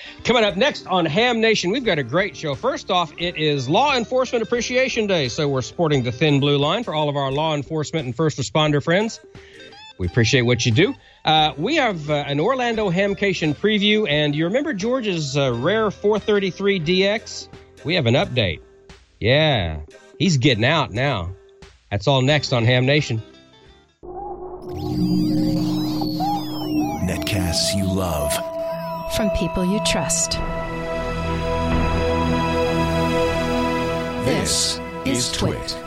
Coming up next on Ham Nation, we've got a great show. First off, it is Law Enforcement Appreciation Day, so we're sporting the thin blue line for all of our law enforcement and first responder friends. We appreciate what you do. We have an Orlando Hamcation preview, and you remember George's rare 433 DX? We have an update. Yeah, he's getting out now. That's all next on Ham Nation. Netcasts you love. From people you trust. This is Twit.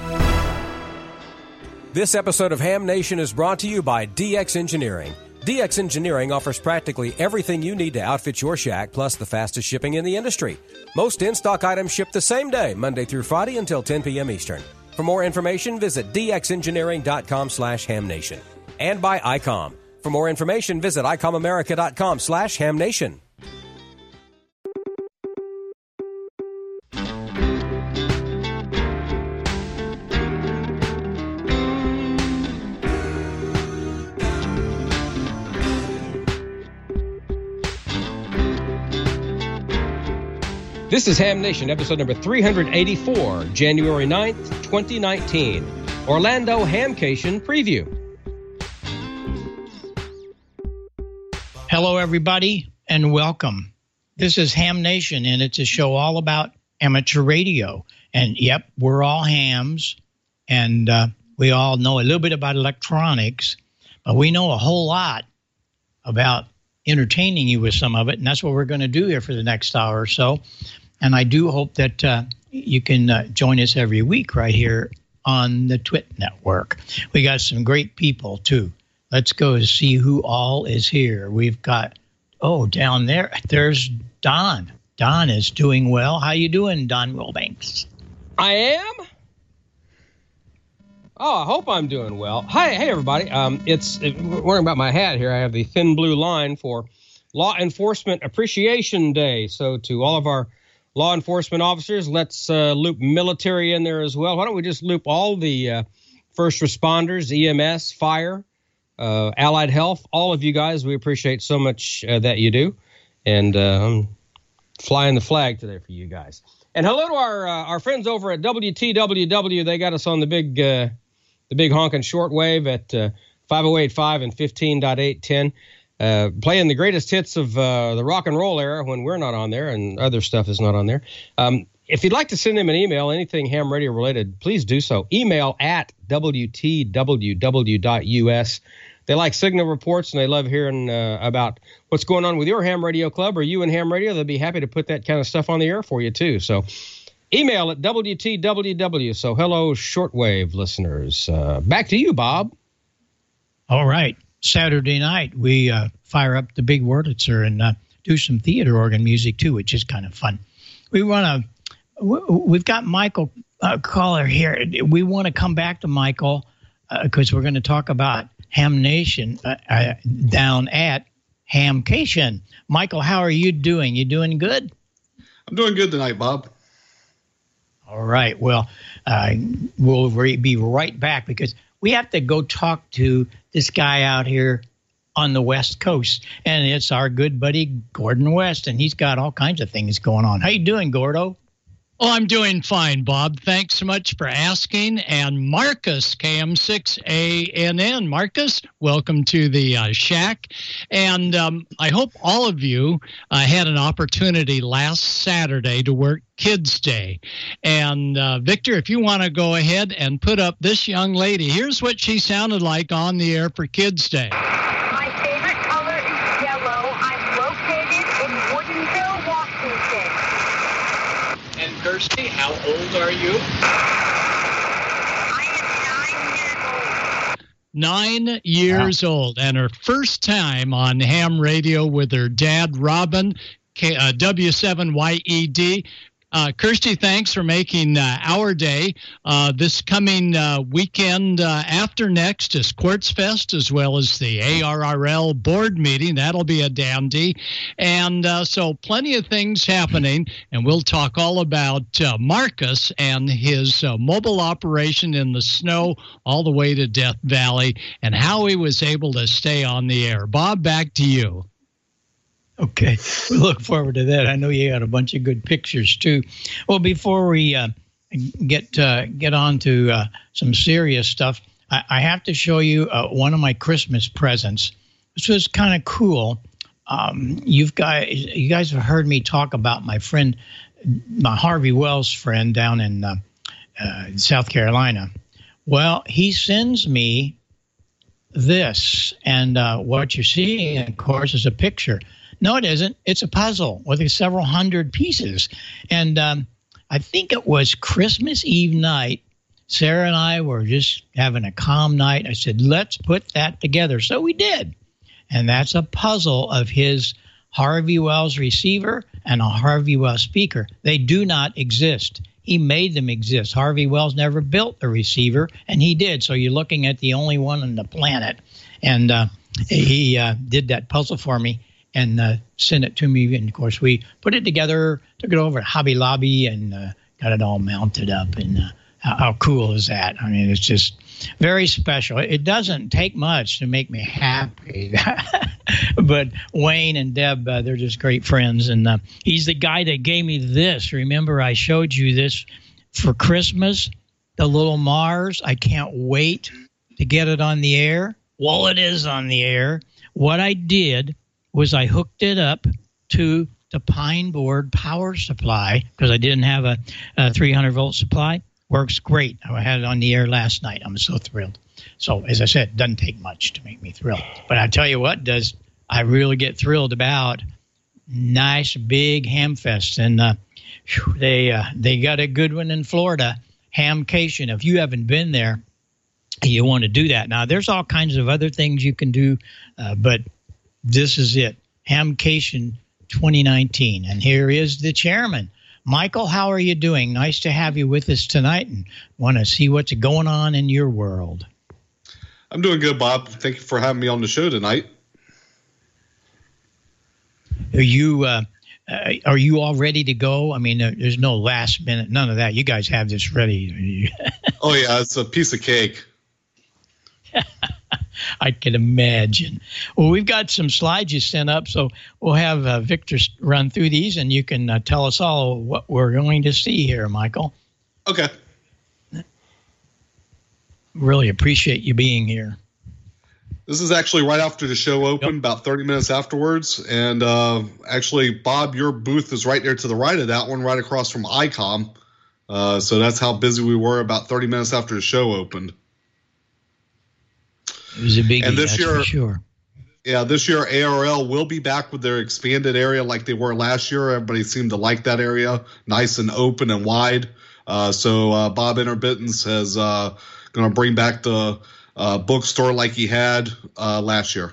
This episode of Ham Nation is brought to you by DX Engineering. DX Engineering offers practically everything you need to outfit your shack, plus the fastest shipping in the industry. Most in-stock items ship the same day, Monday through Friday until 10 p.m. Eastern. For more information, visit dxengineering.com/hamnation. And by ICOM. For more information, visit icomamerica.com/hamnation. This is Ham Nation, episode number 384, January 9th, 2019. Orlando Hamcation preview. Hello, everybody, and welcome. This is Ham Nation, and it's a show all about amateur radio. And, yep, we're all hams, and we all know a little bit about electronics, but we know a whole lot about entertaining you with some of it, and that's what we're going to do here for the next hour or so. And I do hope that you can join us every week right here on the Twit Network. We got some great people, too. Let's go see who all is here. We've got, down there, there's Don. Don is doing well. How you doing, Don Wilbanks? I am? I hope I'm doing well. Hey, everybody. Worrying about my hat here. I have the thin blue line for Law Enforcement Appreciation Day. So to all of our law enforcement officers, let's loop military in there as well. Why don't we just loop all the first responders, EMS, fire, allied health, all of you guys. We appreciate so much that you do. And I'm flying the flag today for you guys. And hello to our friends over at WTWW. They got us on the big honking shortwave at 508.5 and 15.810. Playing the greatest hits of the rock and roll era when we're not on there and other stuff is not on there. If you'd like to send them an email, anything ham radio related, please do so. Email at WTWW.us. They like signal reports and they love hearing about what's going on with your ham radio club or you and ham radio. They'll be happy to put that kind of stuff on the air for you too. So email at WTWW. So hello, shortwave listeners. Back to you, Bob. All right. Saturday night, we fire up the big Wurlitzer and do some theater organ music, too, which is kind of fun. We've got Michael caller here. We want to come back to Michael because we're going to talk about Ham Nation down at Hamcation. Michael, how are you doing? You doing good? I'm doing good tonight, Bob. All right. Well, we'll be right back because we have to go talk to this guy out here on the West Coast, and it's our good buddy Gordon West, and he's got all kinds of things going on. How you doing, Gordo? Oh, I'm doing fine, Bob. Thanks so much for asking. And Marcus, KM6ANN. Marcus, welcome to the shack. And I hope all of you had an opportunity last Saturday to work Kids Day. And Victor, if you want to go ahead and put up this young lady, here's what she sounded like on the air for Kids Day. My favorite color is yellow. I'm located in Woodinville, Washington. And Kirsty, how old are you? I am 9 years old. 9 years old, and her first time on ham radio with her dad, Robin, W7YED. Kirsty, thanks for making our day. This coming weekend after next is Quartz Fest, as well as the ARRL board meeting. That'll be a dandy. And so plenty of things happening, and we'll talk all about Marcus and his mobile operation in the snow all the way to Death Valley and how he was able to stay on the air. Bob, back to you. Okay, we look forward to that. I know you got a bunch of good pictures too. Well, before we get on to some serious stuff, I have to show you one of my Christmas presents. This was kind of cool. You guys have heard me talk about my friend, my Harvey Wells friend down in South Carolina. Well, he sends me this, and what you're seeing, of course, is a picture. No, it isn't. It's a puzzle with several hundred pieces. And I think it was Christmas Eve night. Sarah and I were just having a calm night. I said, let's put that together. So we did. And that's a puzzle of his Harvey Wells receiver and a Harvey Wells speaker. They do not exist. He made them exist. Harvey Wells never built the receiver, and he did. So you're looking at the only one on the planet. And he did that puzzle for me and sent it to me. And, of course, we put it together, took it over to Hobby Lobby, and got it all mounted up. And how cool is that? I mean, it's just very special. It doesn't take much to make me happy. But Wayne and Deb, they're just great friends. And he's the guy that gave me this. Remember, I showed you this for Christmas, the little Mars. I can't wait to get it on the air. Well, it is on the air. What I did was I hooked it up to the Pine Board power supply because I didn't have a 300-volt supply. Works great. I had it on the air last night. I'm so thrilled. So, as I said, it doesn't take much to make me thrilled. But I tell you what does I really get thrilled about nice, big ham fest. And they got a good one in Florida, Hamcation. If you haven't been there, you want to do that. Now, there's all kinds of other things you can do, but this is it, Hamcation 2019. And here is the chairman. Michael, how are you doing? Nice to have you with us tonight and want to see what's going on in your world. I'm doing good, Bob. Thank you for having me on the show tonight. Are you all ready to go? I mean, there's no last minute, none of that. You guys have this ready. Oh, yeah, it's a piece of cake. I can imagine. Well, we've got some slides you sent up, so we'll have Victor run through these, and you can tell us all what we're going to see here, Michael. Okay. Really appreciate you being here. This is actually right after the show opened, about 30 minutes afterwards. And actually, Bob, your booth is right there to the right of that one, right across from ICOM. So that's how busy we were about 30 minutes after the show opened. It was a biggie, and this that's year, for sure. Yeah, this year ARL will be back with their expanded area like they were last year. Everybody seemed to like that area, nice and open and wide. So Bob Interbittens is going to bring back the bookstore like he had last year.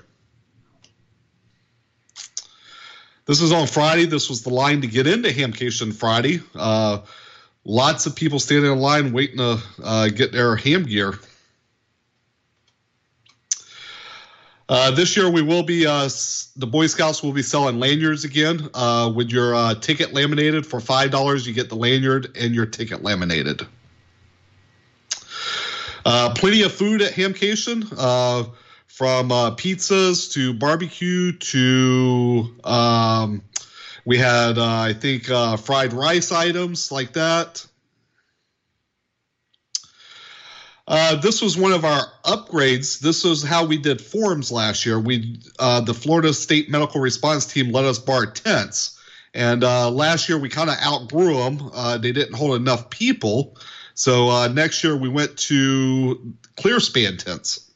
This is on Friday. This was the line to get into Hamcation Friday. Lots of people standing in line waiting to get their ham gear. This year we will be the Boy Scouts will be selling lanyards again. With your ticket laminated for $5, you get the lanyard and your ticket laminated. Plenty of food at Hamcation, from pizzas to barbecue to we had I think fried rice items like that. This was one of our upgrades. This was how we did forums last year. The Florida State Medical Response Team let us borrow tents. And last year we kind of outgrew them. They didn't hold enough people. So next year we went to ClearSpan tents.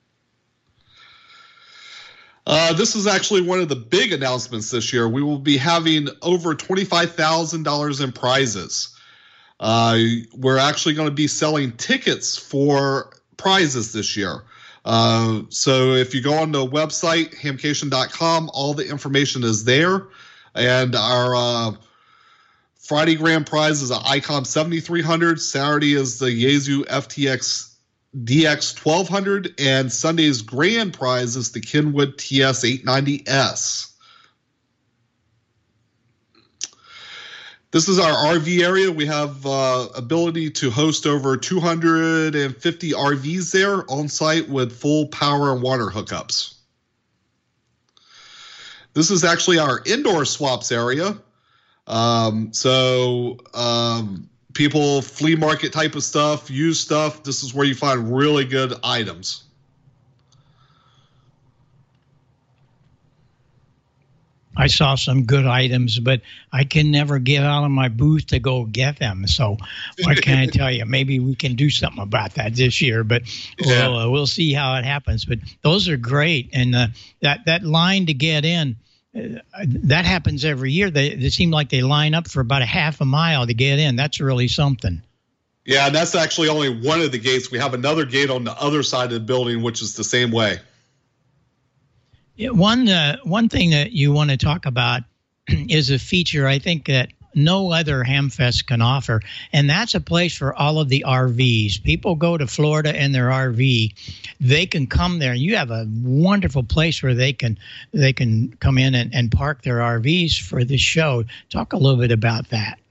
This is actually one of the big announcements this year. We will be having over $25,000 in prizes. We're actually going to be selling tickets for prizes this year. So if you go on the website, hamcation.com, all the information is there. And our Friday grand prize is an ICOM 7300. Saturday is the Yaesu FTX DX 1200. And Sunday's grand prize is the Kenwood TS 890S. This is our RV area. We have ability to host over 250 RVs there on site with full power and water hookups. This is actually our indoor swaps area. People, flea market type of stuff, used stuff. This is where you find really good items. I saw some good items, but I can never get out of my booth to go get them. So what can I tell you? Maybe we can do something about that this year, but we'll see how it happens. But those are great. And that line to get in, that happens every year. They seem like they line up for about a half a mile to get in. That's really something. Yeah, and that's actually only one of the gates. We have another gate on the other side of the building, which is the same way. Yeah, one thing that you want to talk about is a feature I think that no other Hamfest can offer, and that's a place for all of the RVs. People go to Florida in their RV. They can come there. You have a wonderful place where they can come in and park their RVs for the show. Talk a little bit about that.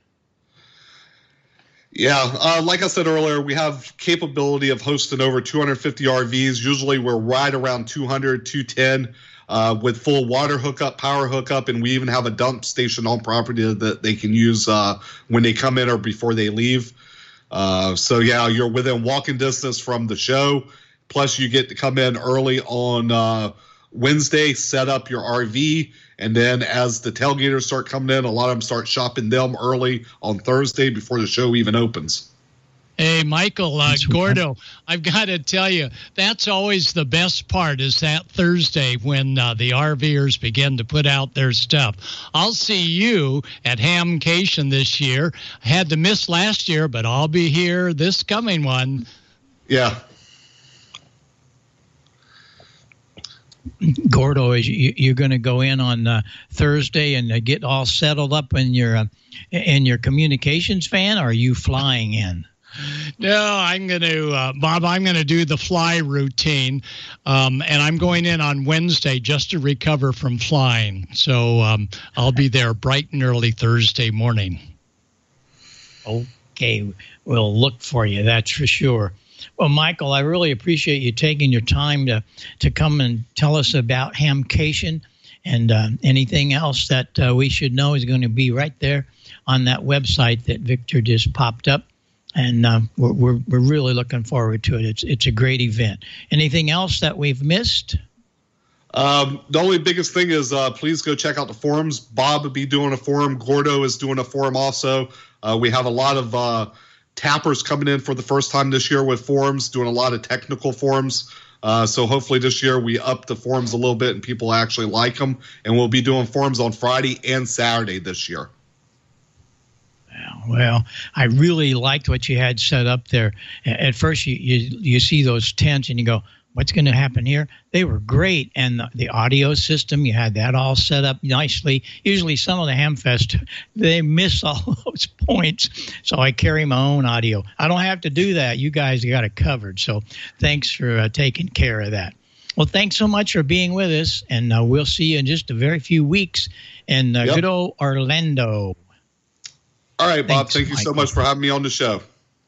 Yeah, like I said earlier, we have capability of hosting over 250 RVs. Usually we're right around 200, 210. With full water hookup, power hookup, and we even have a dump station on property that they can use when they come in or before they leave. So, yeah, you're within walking distance from the show. Plus, you get to come in early on Wednesday, set up your RV, and then as the tailgaters start coming in, a lot of them start shopping them early on Thursday before the show even opens. Hey, Michael, Gordo, I've got to tell you, that's always the best part is that Thursday when the RVers begin to put out their stuff. I'll see you at Hamcation this year. I had to miss last year, but I'll be here this coming one. Yeah. Gordo, you're going to go in on Thursday and get all settled up in your communications van, or are you flying in? No, I'm going to, Bob, I'm going to do the fly routine, and I'm going in on Wednesday just to recover from flying. So I'll be there bright and early Thursday morning. Okay, we'll look for you, that's for sure. Well, Michael, I really appreciate you taking your time to come and tell us about Hamcation, and anything else that we should know is going to be right there on that website that Victor just popped up. And we're really looking forward to it. It's a great event. Anything else that we've missed? The only biggest thing is please go check out the forums. Bob will be doing a forum. Gordo is doing a forum also. We have a lot of tappers coming in for the first time this year with forums, doing a lot of technical forums. So hopefully this year we up the forums a little bit and people actually like them. And we'll be doing forums on Friday and Saturday this year. Well, I really liked what you had set up there. At first, you see those tents and you go, what's going to happen here? They were great. And the audio system, you had that all set up nicely. Usually some of the Hamfest, they miss all those points. So I carry my own audio. I don't have to do that. You guys got it covered. So thanks for taking care of that. Well, thanks so much for being with us. And we'll see you in just a very few weeks in good old Orlando. All right, Bob. Thanks, thank you so much for having me on the show.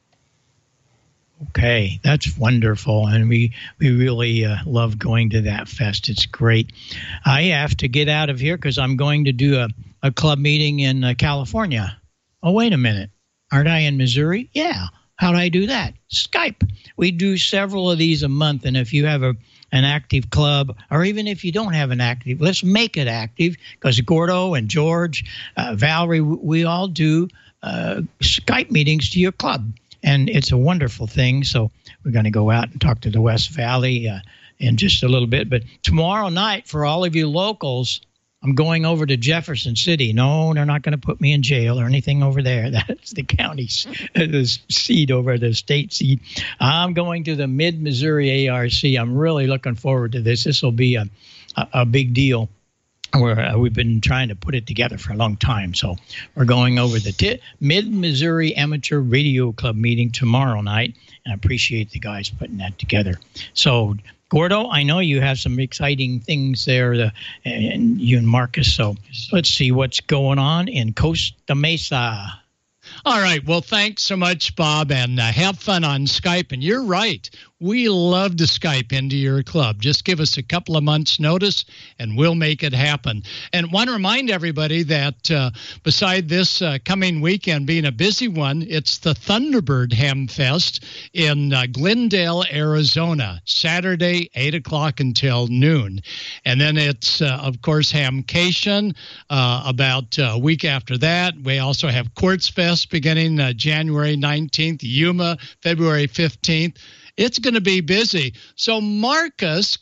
Okay, that's wonderful, and we really love going to that fest. It's great. I have to get out of here because I'm going to do a club meeting in California. Oh, wait a minute. Aren't I in Missouri? Yeah. How do I do that? Skype. We do several of these a month, and if you have an active club, or even if you don't have an active, let's make it active, because Gordo and George, Valerie, we all do Skype meetings to your club, and it's a wonderful thing. So we're going to go out and talk to the West Valley in just a little bit. But tomorrow night, for all of you locals, I'm going over to Jefferson City. No, they're not going to put me in jail or anything over there. That's the county's the seat over the state seat. I'm going to the Mid-Missouri ARC. I'm really looking forward to this. This will be a big deal. We've been trying to put it together for a long time. So we're going over the Mid-Missouri Amateur Radio Club meeting tomorrow night. And I appreciate the guys putting that together. So Gordo, I know you have some exciting things there, and you and Marcus. So let's see what's going on in Costa Mesa. All right. Well, thanks so much, Bob, and have fun on Skype. And you're right. we love to Skype into your club. Just give us a couple of months' notice, and we'll make it happen. And want to remind everybody that beside this coming weekend being a busy one, it's the Thunderbird Ham Fest in Glendale, Arizona, Saturday, 8 o'clock until noon. And then it's, of course, Hamcation about a week after that. We also have Quartz Fest beginning January 19th, Yuma, February 15th. It's going to be busy. So Marcus,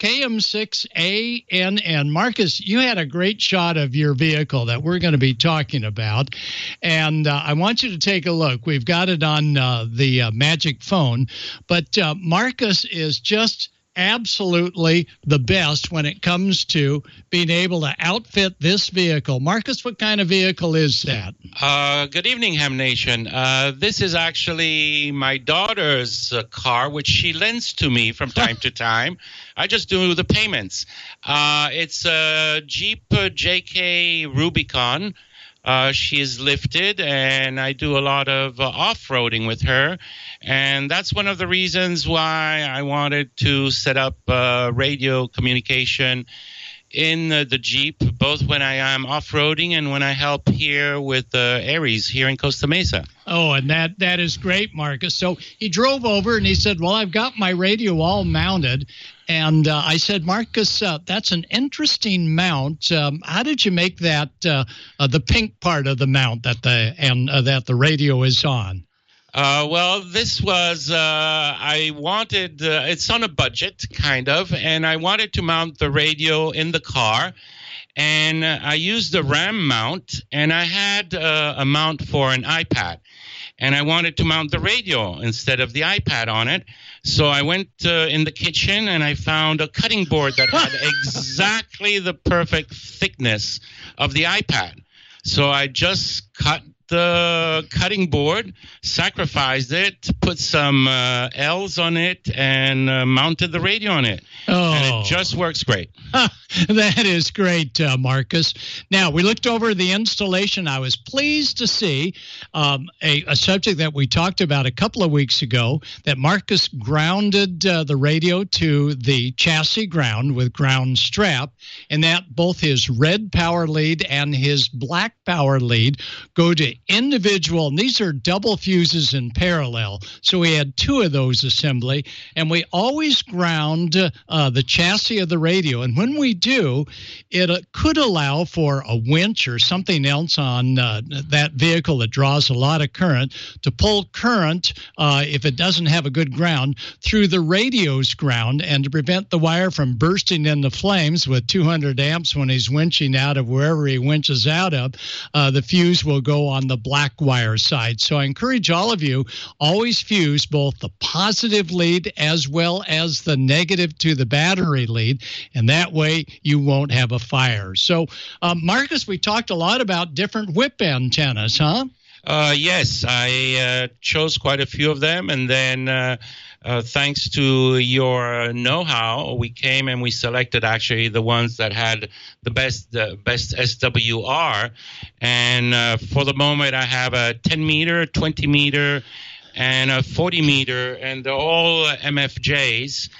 KM6ANN. Marcus, you had a great shot of your vehicle that we're going to be talking about. And I want you to take a look. We've got it on the Magic Phone. But Marcus is just absolutely the best when it comes to being able to outfit this vehicle. Marcus, what kind of vehicle is that? Good evening, Ham Nation. This is actually my daughter's car, which she lends to me from time to time. I just do the payments. It's a Jeep JK Rubicon. She is lifted, and I do a lot of off-roading with her. And that's one of the reasons why I wanted to set up radio communication in the Jeep, both when I am off-roading and when I help here with Aries here in Costa Mesa. Oh, and that is great, Marcus. So he drove over and he said, well, I've got my radio all mounted. And I said, Marcus, that's an interesting mount. How did you make that the pink part of the mount that the radio is on? Well, this was, I wanted, it's on a budget, kind of, and I wanted to mount the radio in the car. And I used the RAM mount, and I had a mount for an iPad. And I wanted to mount the radio instead of the iPad on it. So I went in the kitchen, and I found a cutting board that had exactly the perfect thickness of the iPad. So I just cut the cutting board, sacrificed it, put some L's on it, and mounted the radio on it. Oh. And it just works great. That is great, Marcus. Now, we looked over the installation. I was pleased to see a subject that we talked about a couple of weeks ago, that Marcus grounded the radio to the chassis ground with ground strap, and that both his red power lead and his black power lead go to individual, and these are double fuses in parallel. So we had two of those assembly, and we always ground the chassis of the radio. And when we do, it could allow for a winch or something else on that vehicle that draws a lot of current to pull current, if it doesn't have a good ground, through the radio's ground, and to prevent the wire from bursting into flames with 200 amps when he's winching out of wherever he winches out of. The fuse will go on the black wire side. So I encourage all of you, always fuse both the positive lead as well as the negative to the battery lead, and that way you won't have a fire. So, Marcus, we talked a lot about different whip antennas, huh? Yes, I chose quite a few of them, and then thanks to your know-how, we came and we selected actually the ones that had the best SWR. And for the moment, I have a 10-meter, 20-meter, and a 40-meter, and they're all MFJs.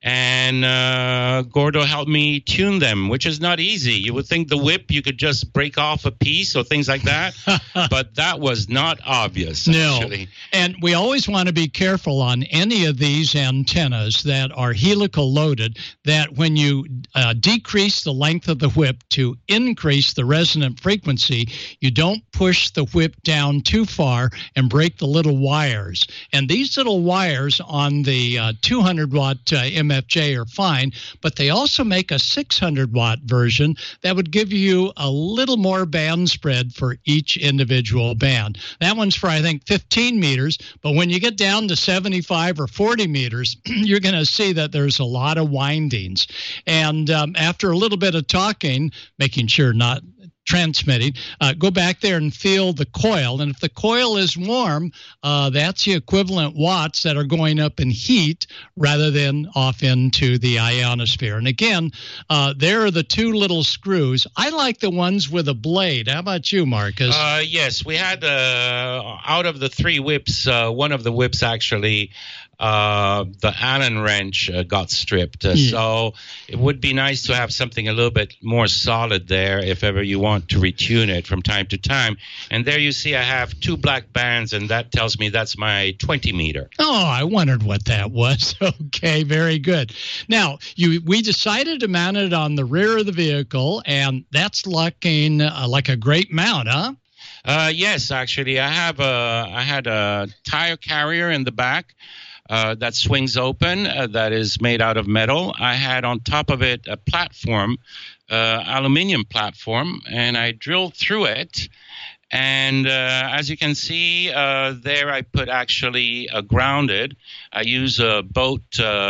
And Gordo helped me tune them, which is not easy. You would think the whip, you could just break off a piece or things like that, but that was not obvious, actually. No, and we always want to be careful on any of these antennas that are helical loaded, that when you decrease the length of the whip to increase the resonant frequency, you don't push the whip down too far and break the little wires. And these little wires on the 200-watt MFJ are fine, but they also make a 600-watt version that would give you a little more band spread for each individual band. That one's for, I think, 15 meters, but when you get down to 75 or 40 meters, you're going to see that there's a lot of windings. And after a little bit of talking, making sure not transmitting, go back there and feel the coil. And if the coil is warm, that's the equivalent watts that are going up in heat rather than off into the ionosphere. And again, there are the two little screws. I like the ones with a blade. How about you, Marcus? Yes, we had out of the three whips, one of the whips actually the Allen wrench got stripped. So it would be nice to have something a little bit more solid there if ever you want to retune it from time to time. And there you see I have 2 black bands, and that tells me that's my 20 meter. Oh, I wondered what that was. Okay, very good. Now, we decided to mount it on the rear of the vehicle, and that's looking like a great mount, huh? Yes, actually, I had a tire carrier in the back that swings open that is made out of metal. I had on top of it a platform, aluminum platform, and I drilled through it. And as you can see there, I put actually grounded. I use a boat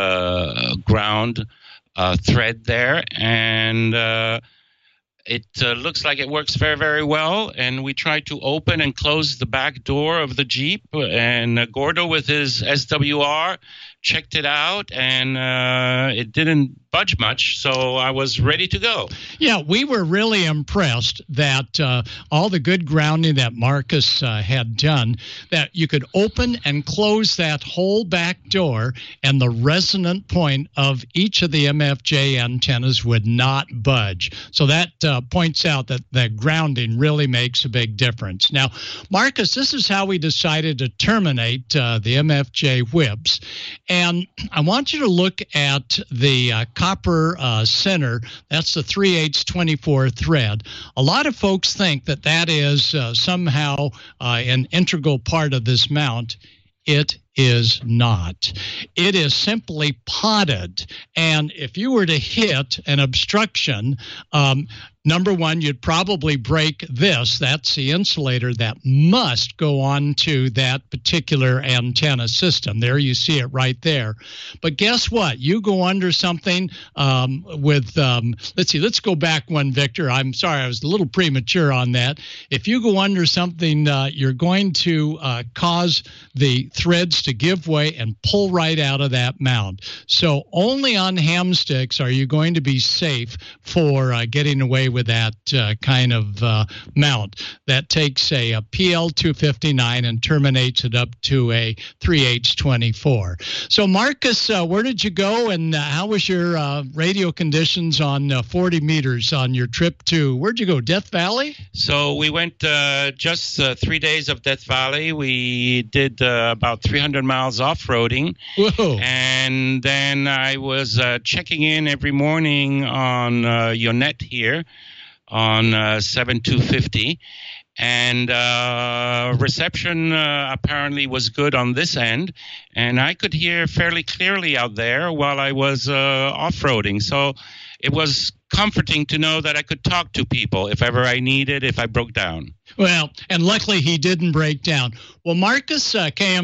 ground thread there, and it looks like it works very, very well. And we tried to open and close the back door of the Jeep. And Gordo, with his SWR, checked it out, and it didn't budge much, so I was ready to go. Yeah, we were really impressed that all the good grounding that Marcus had done, that you could open and close that whole back door, and the resonant point of each of the MFJ antennas would not budge. So that points out that the grounding really makes a big difference. Now, Marcus, this is how we decided to terminate the MFJ whips. And I want you to look at the copper center. That's the 3/8 24 thread. A lot of folks think that that is somehow an integral part of this mount. It is not. It is simply potted. And if you were to hit an obstruction, number one, you'd probably break this. That's the insulator that must go on to that particular antenna system. There you see it right there. But guess what? You go under something with, let's go back one, Victor. I'm sorry, I was a little premature on that. If you go under something, you're going to cause the threads to give way and pull right out of that mount. So only on ham sticks are you going to be safe for getting away with that kind of mount. That takes a PL259 and terminates it up to a 3/8 24. So Marcus, where did you go, and how was your radio conditions on 40 meters on your trip to, where'd you go, Death Valley? So we went just 3 days of Death Valley. We did about 300 miles off-roading. Whoa. And then I was checking in every morning on Yonette here on 7250. And reception apparently was good on this end. And I could hear fairly clearly out there while I was off-roading. So it was comforting to know that I could talk to people if ever I needed, if I broke down. Well, and luckily he didn't break down. Well, Marcus,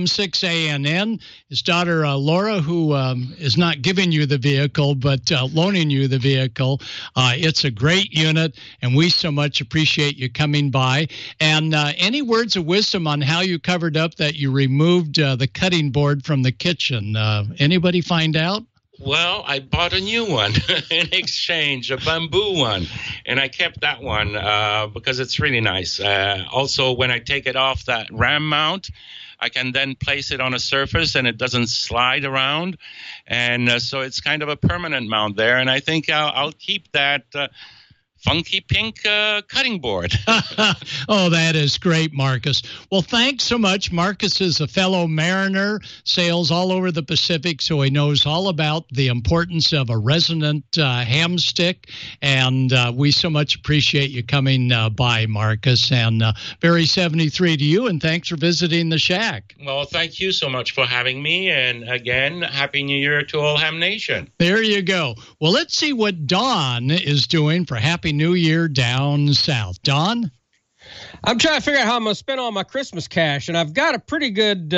KM6ANN, his daughter Laura, who is not giving you the vehicle, but loaning you the vehicle. It's a great unit, and we so much appreciate you coming by. And any words of wisdom on how you covered up that you removed the cutting board from the kitchen? Anybody find out? Well, I bought a new one in exchange, a bamboo one, and I kept that one because it's really nice. Also, when I take it off that ram mount, I can then place it on a surface and it doesn't slide around. And so it's kind of a permanent mount there, and I think I'll keep that funky pink cutting board. Oh, that is great, Marcus. Well, thanks so much. Marcus is a fellow mariner, sails all over the Pacific, so he knows all about the importance of a resonant ham stick. And we so much appreciate you coming by, Marcus. And Barry 73 to you, and thanks for visiting the shack. Well, thank you so much for having me. And again, Happy New Year to all Ham Nation. There you go. Well, let's see what Don is doing for Happy New Year down south. Don? I'm trying to figure out how I'm going to spend all my Christmas cash, and I've got a pretty good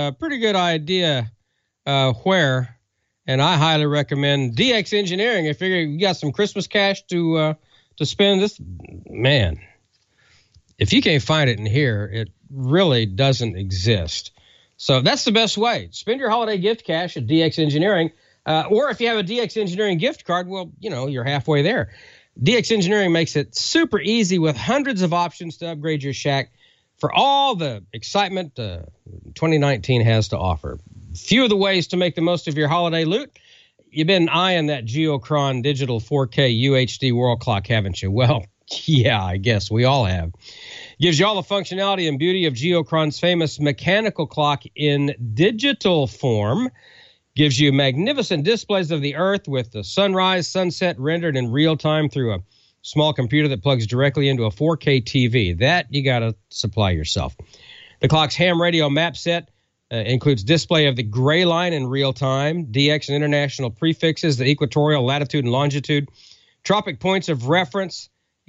idea where, and I highly recommend DX Engineering. I figure you got some Christmas cash to spend. This, man, if you can't find it in here, it really doesn't exist. So that's the best way. Spend your holiday gift cash at DX Engineering, or if you have a DX Engineering gift card, well, you're halfway there. DX Engineering makes it super easy with hundreds of options to upgrade your shack for all the excitement 2019 has to offer. few of the ways to make the most of your holiday loot. You've been eyeing that Geochron digital 4K UHD world clock, haven't you? Well, yeah, I guess we all have. Gives you all the functionality and beauty of Geochron's famous mechanical clock in digital form. Gives you magnificent displays of the Earth with the sunrise, sunset rendered in real time through a small computer that plugs directly into a 4K TV. That you got to supply yourself. The clock's ham radio map set includes display of the gray line in real time, DX and international prefixes, the equatorial, latitude, and longitude, tropic points of reference,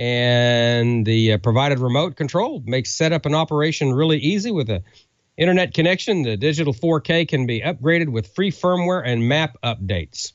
and the provided remote control makes setup and operation really easy with a internet connection. The digital 4K can be upgraded with free firmware and map updates.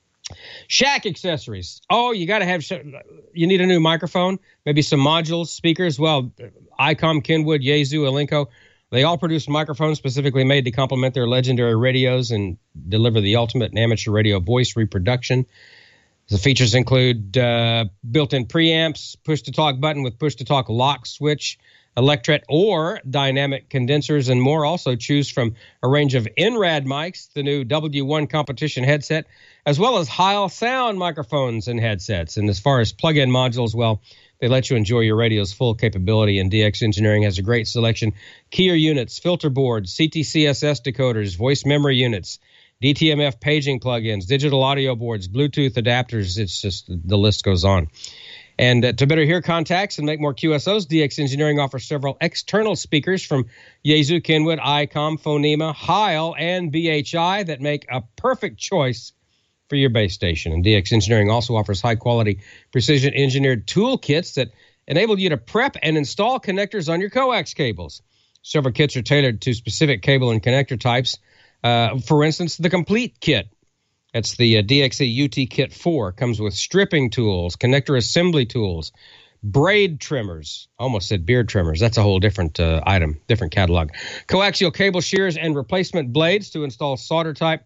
Shack accessories. Oh, you got to have, you need a new microphone, maybe some modules, speakers. Well, ICOM, Kenwood, Yaesu, Elenco, they all produce microphones specifically made to complement their legendary radios and deliver the ultimate in amateur radio voice reproduction. The features include built-in preamps, push-to-talk button with push-to-talk lock switch, electret or dynamic condensers, and more. Also choose from a range of NRAD mics, the new W1 competition headset, as well as Heil sound microphones and headsets. And as far as plug-in modules, well, they let you enjoy your radio's full capability, and DX Engineering has a great selection. Keyer units, filter boards, CTCSS decoders, voice memory units, DTMF paging plugins, digital audio boards, Bluetooth adapters. It's just, the list goes on. And to better hear contacts and make more QSOs, DX Engineering offers several external speakers from Yaesu, Kenwood, ICOM, Phonema, Heil, and BHI that make a perfect choice for your base station. And DX Engineering also offers high-quality, precision-engineered toolkits that enable you to prep and install connectors on your coax cables. Several kits are tailored to specific cable and connector types. For instance, the Complete Kit. That's the DXE UT Kit 4. Comes with stripping tools, connector assembly tools, braid trimmers. Almost said beard trimmers. That's a whole different item, different catalog. Coaxial cable shears and replacement blades to install solder type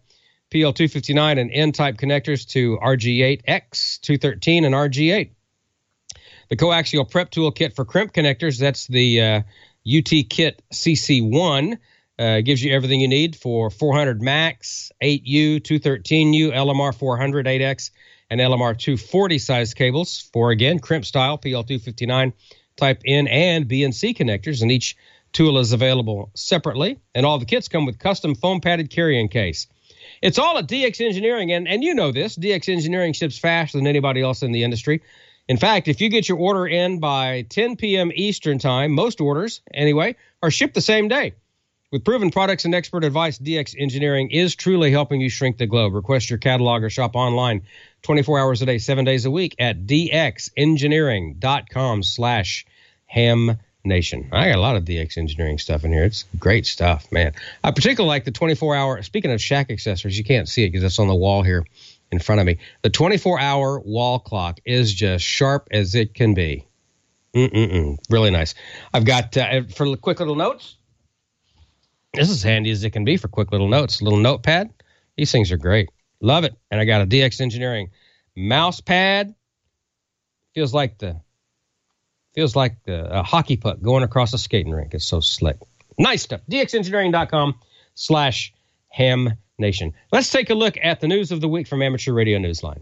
PL259 and N-type connectors to RG8, X213, and RG8. The coaxial prep tool kit for crimp connectors. That's the UT Kit CC1. Gives you everything you need for 400 max, 8U, 213U, LMR 400, 8X, and LMR 240 size cables for, again, crimp style PL259 type N and B and C connectors, and each tool is available separately. And all the kits come with custom foam padded carrying case. It's all at DX Engineering, and you know this. DX Engineering ships faster than anybody else in the industry. In fact, if you get your order in by 10 p.m. Eastern time, most orders, anyway, are shipped the same day. With proven products and expert advice, DX Engineering is truly helping you shrink the globe. Request your catalog or shop online 24 hours a day, 7 days a week at dxengineering.com/hamnation. I got a lot of DX Engineering stuff in here. It's great stuff, man. I particularly like the 24-hour, speaking of shack accessories, you can't see it because it's on the wall here in front of me. The 24-hour wall clock is just sharp as it can be. Really nice. I've got, for quick little notes, this is handy as it can be for quick little notes. A little notepad. These things are great. Love it. And I got a DX Engineering mouse pad. Feels like the hockey puck going across a skating rink. It's so slick. Nice stuff. DXengineering.com/hamnation. Let's take a look at the news of the week from Amateur Radio Newsline.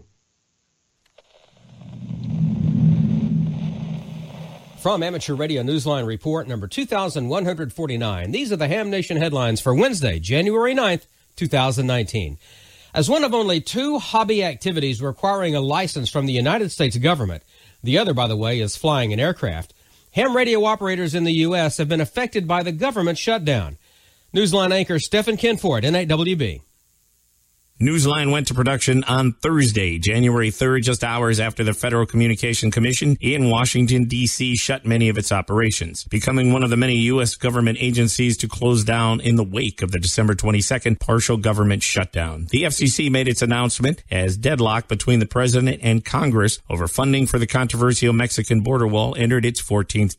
From Amateur Radio Newsline report number 2149, these are the Ham Nation headlines for Wednesday, January 9th, 2019. As one of only 2 hobby activities requiring a license from the United States government, the other, by the way, is flying an aircraft, ham radio operators in the U.S. have been affected by the government shutdown. Newsline anchor Stephen Kinford, NAWB. Newsline went to production on Thursday, January 3rd, just hours after the Federal Communication Commission in Washington, D.C. shut many of its operations, becoming one of the many U.S. government agencies to close down in the wake of the December 22nd partial government shutdown. The FCC made its announcement as deadlock between the president and Congress over funding for the controversial Mexican border wall entered its 14th day.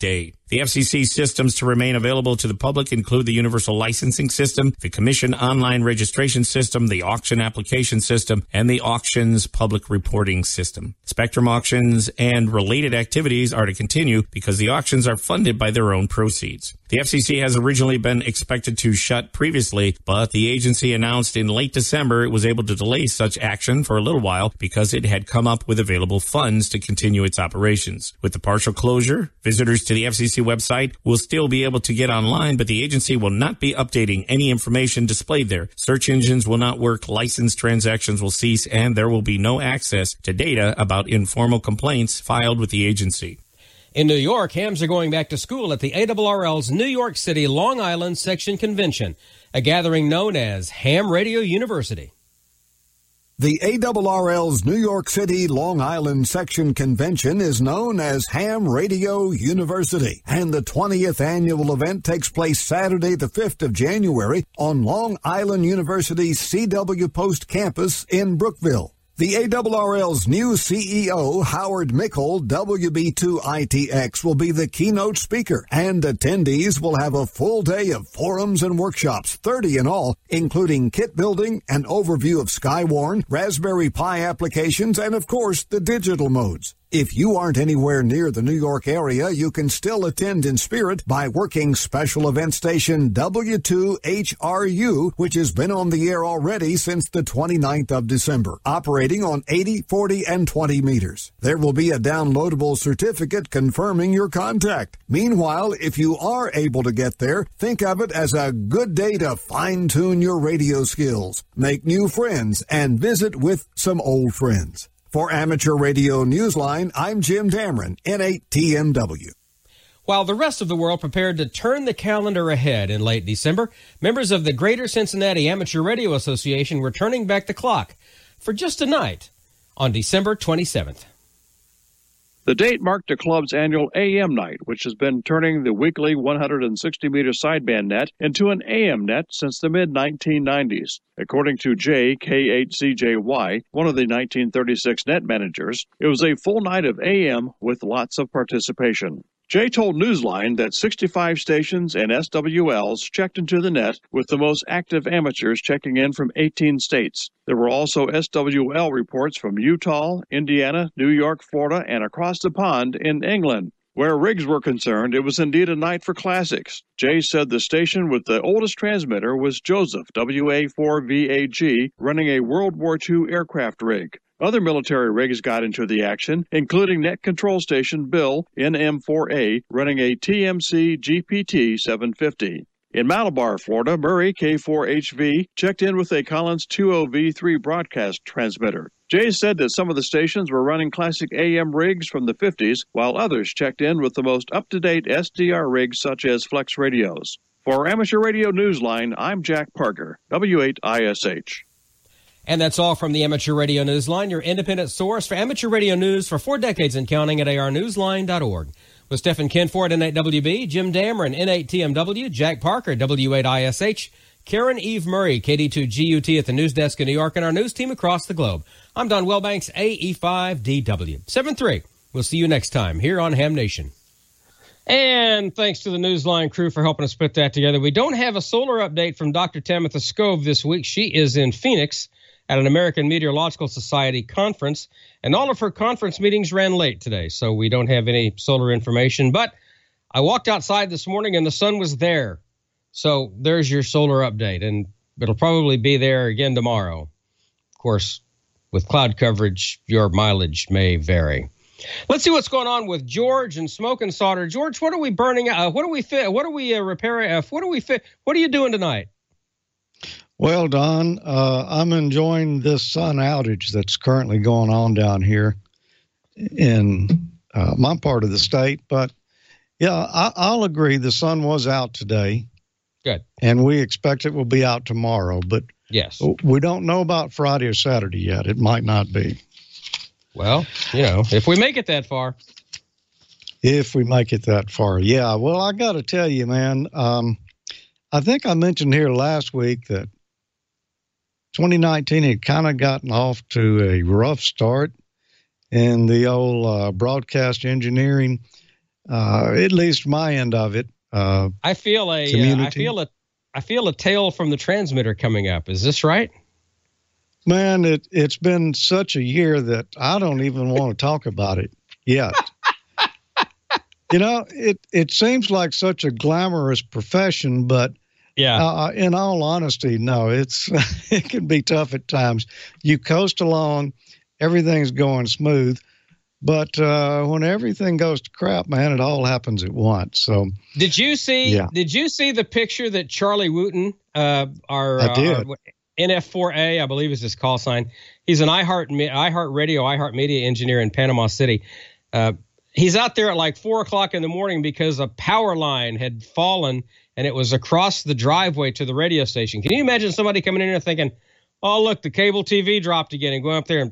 The FCC systems to remain available to the public include the Universal Licensing System, the Commission Online Registration System, the Auction Application System, and the Auctions Public Reporting System. Spectrum auctions and related activities are to continue because the auctions are funded by their own proceeds. The FCC has originally been expected to shut previously, but the agency announced in late December it was able to delay such action for a little while because it had come up with available funds to continue its operations. With the partial closure, visitors to the FCC website will still be able to get online, but the agency will not be updating any information displayed there. Search engines will not work, license transactions will cease, and there will be no access to data about informal complaints filed with the agency. In New York, hams are going back to school at the ARRL's New York City Long Island Section Convention, a gathering known as Ham Radio University. The ARRL's New York City Long Island Section Convention is known as Ham Radio University, and the 20th annual event takes place Saturday, the 5th of January, on Long Island University's CW Post campus in Brookville. The ARRL's new CEO, Howard Mickle, WB2ITX, will be the keynote speaker, and attendees will have a full day of forums and workshops, 30 in all, including kit building, an overview of Skywarn, Raspberry Pi applications, and, of course, the digital modes. If you aren't anywhere near the New York area, you can still attend in spirit by working special event station W2HRU, which has been on the air already since the 29th of December, operating on 80, 40, and 20 meters. There will be a downloadable certificate confirming your contact. Meanwhile, if you are able to get there, think of it as a good day to fine-tune your radio skills, make new friends, and visit with some old friends. For Amateur Radio Newsline, I'm Jim Dameron, N8TMW. While the rest of the world prepared to turn the calendar ahead in late December, members of the Greater Cincinnati Amateur Radio Association were turning back the clock for just a night on December 27th. The date marked the club's annual AM night, which has been turning the weekly 160-meter sideband net into an AM net since the mid-1990s. According to JK8CJY, one of the 1936 net managers, it was a full night of AM with lots of participation. Jay told Newsline that 65 stations and SWLs checked into the net, with the most active amateurs checking in from 18 states. There were also SWL reports from Utah, Indiana, New York, Florida, and across the pond in England. Where rigs were concerned, it was indeed a night for classics. Jay said the station with the oldest transmitter was Joseph, WA4VAG, running a World War II aircraft rig. Other military rigs got into the action, including Net Control Station Bill, NM4A, running a TMC GPT 750. In Malabar, Florida, Murray K4HV checked in with a Collins 20V3 broadcast transmitter. Jay said that some of the stations were running classic AM rigs from the 50s, while others checked in with the most up-to-date SDR rigs such as Flex radios. For Amateur Radio Newsline, I'm Jack Parker, W8ISH. And that's all from the Amateur Radio Newsline, your independent source for amateur radio news for 4 decades and counting at arnewsline.org. With Stephen Kinford, N8WB, Jim Dameron, N8TMW, Jack Parker, W8ISH, Karen Eve Murray, KD2GUT at the news desk in New York, and our news team across the globe. I'm Don Wellbanks, AE5DW. 7-3. We'll see you next time here on Ham Nation. And thanks to the Newsline crew for helping us put that together. We don't have a solar update from Dr. Tamitha Skov this week. She is in Phoenix at an American Meteorological Society conference, and all of her conference meetings ran late today, so we don't have any solar information. But I walked outside this morning, and the sun was there. So there's your solar update, and it'll probably be there again tomorrow. Of course, with cloud coverage, your mileage may vary. Let's see what's going on with George and Smoke and Solder. George, what are we burning? What are we repairing? What are you doing tonight? Well, Don, I'm enjoying this sun outage that's currently going on down here in my part of the state. But, yeah, I'll agree the sun was out today. Good. And we expect it will be out tomorrow. But yes, we don't know about Friday or Saturday yet. It might not be. Well, if we make it that far. If we make it that far. Yeah, well, I got to tell you, man, I think I mentioned here last week that 2019 had kind of gotten off to a rough start in the old broadcast engineering at least my end of it. I feel a tale from the transmitter coming up. Is this right? Man, it's been such a year that I don't even want to talk about it yet. It seems like such a glamorous profession, but yeah, in all honesty, no, it can be tough at times. You coast along, everything's going smooth, but when everything goes to crap, man, it all happens at once. So, did you see the picture that Charlie Wooten, I did. NF4A, I believe is his call sign. He's an iHeartMedia engineer in Panama City. He's out there at like 4:00 in the morning because a power line had fallen and it was across the driveway to the radio station. Can you imagine somebody coming in here thinking, "Oh, look, the cable TV dropped again," and going up there and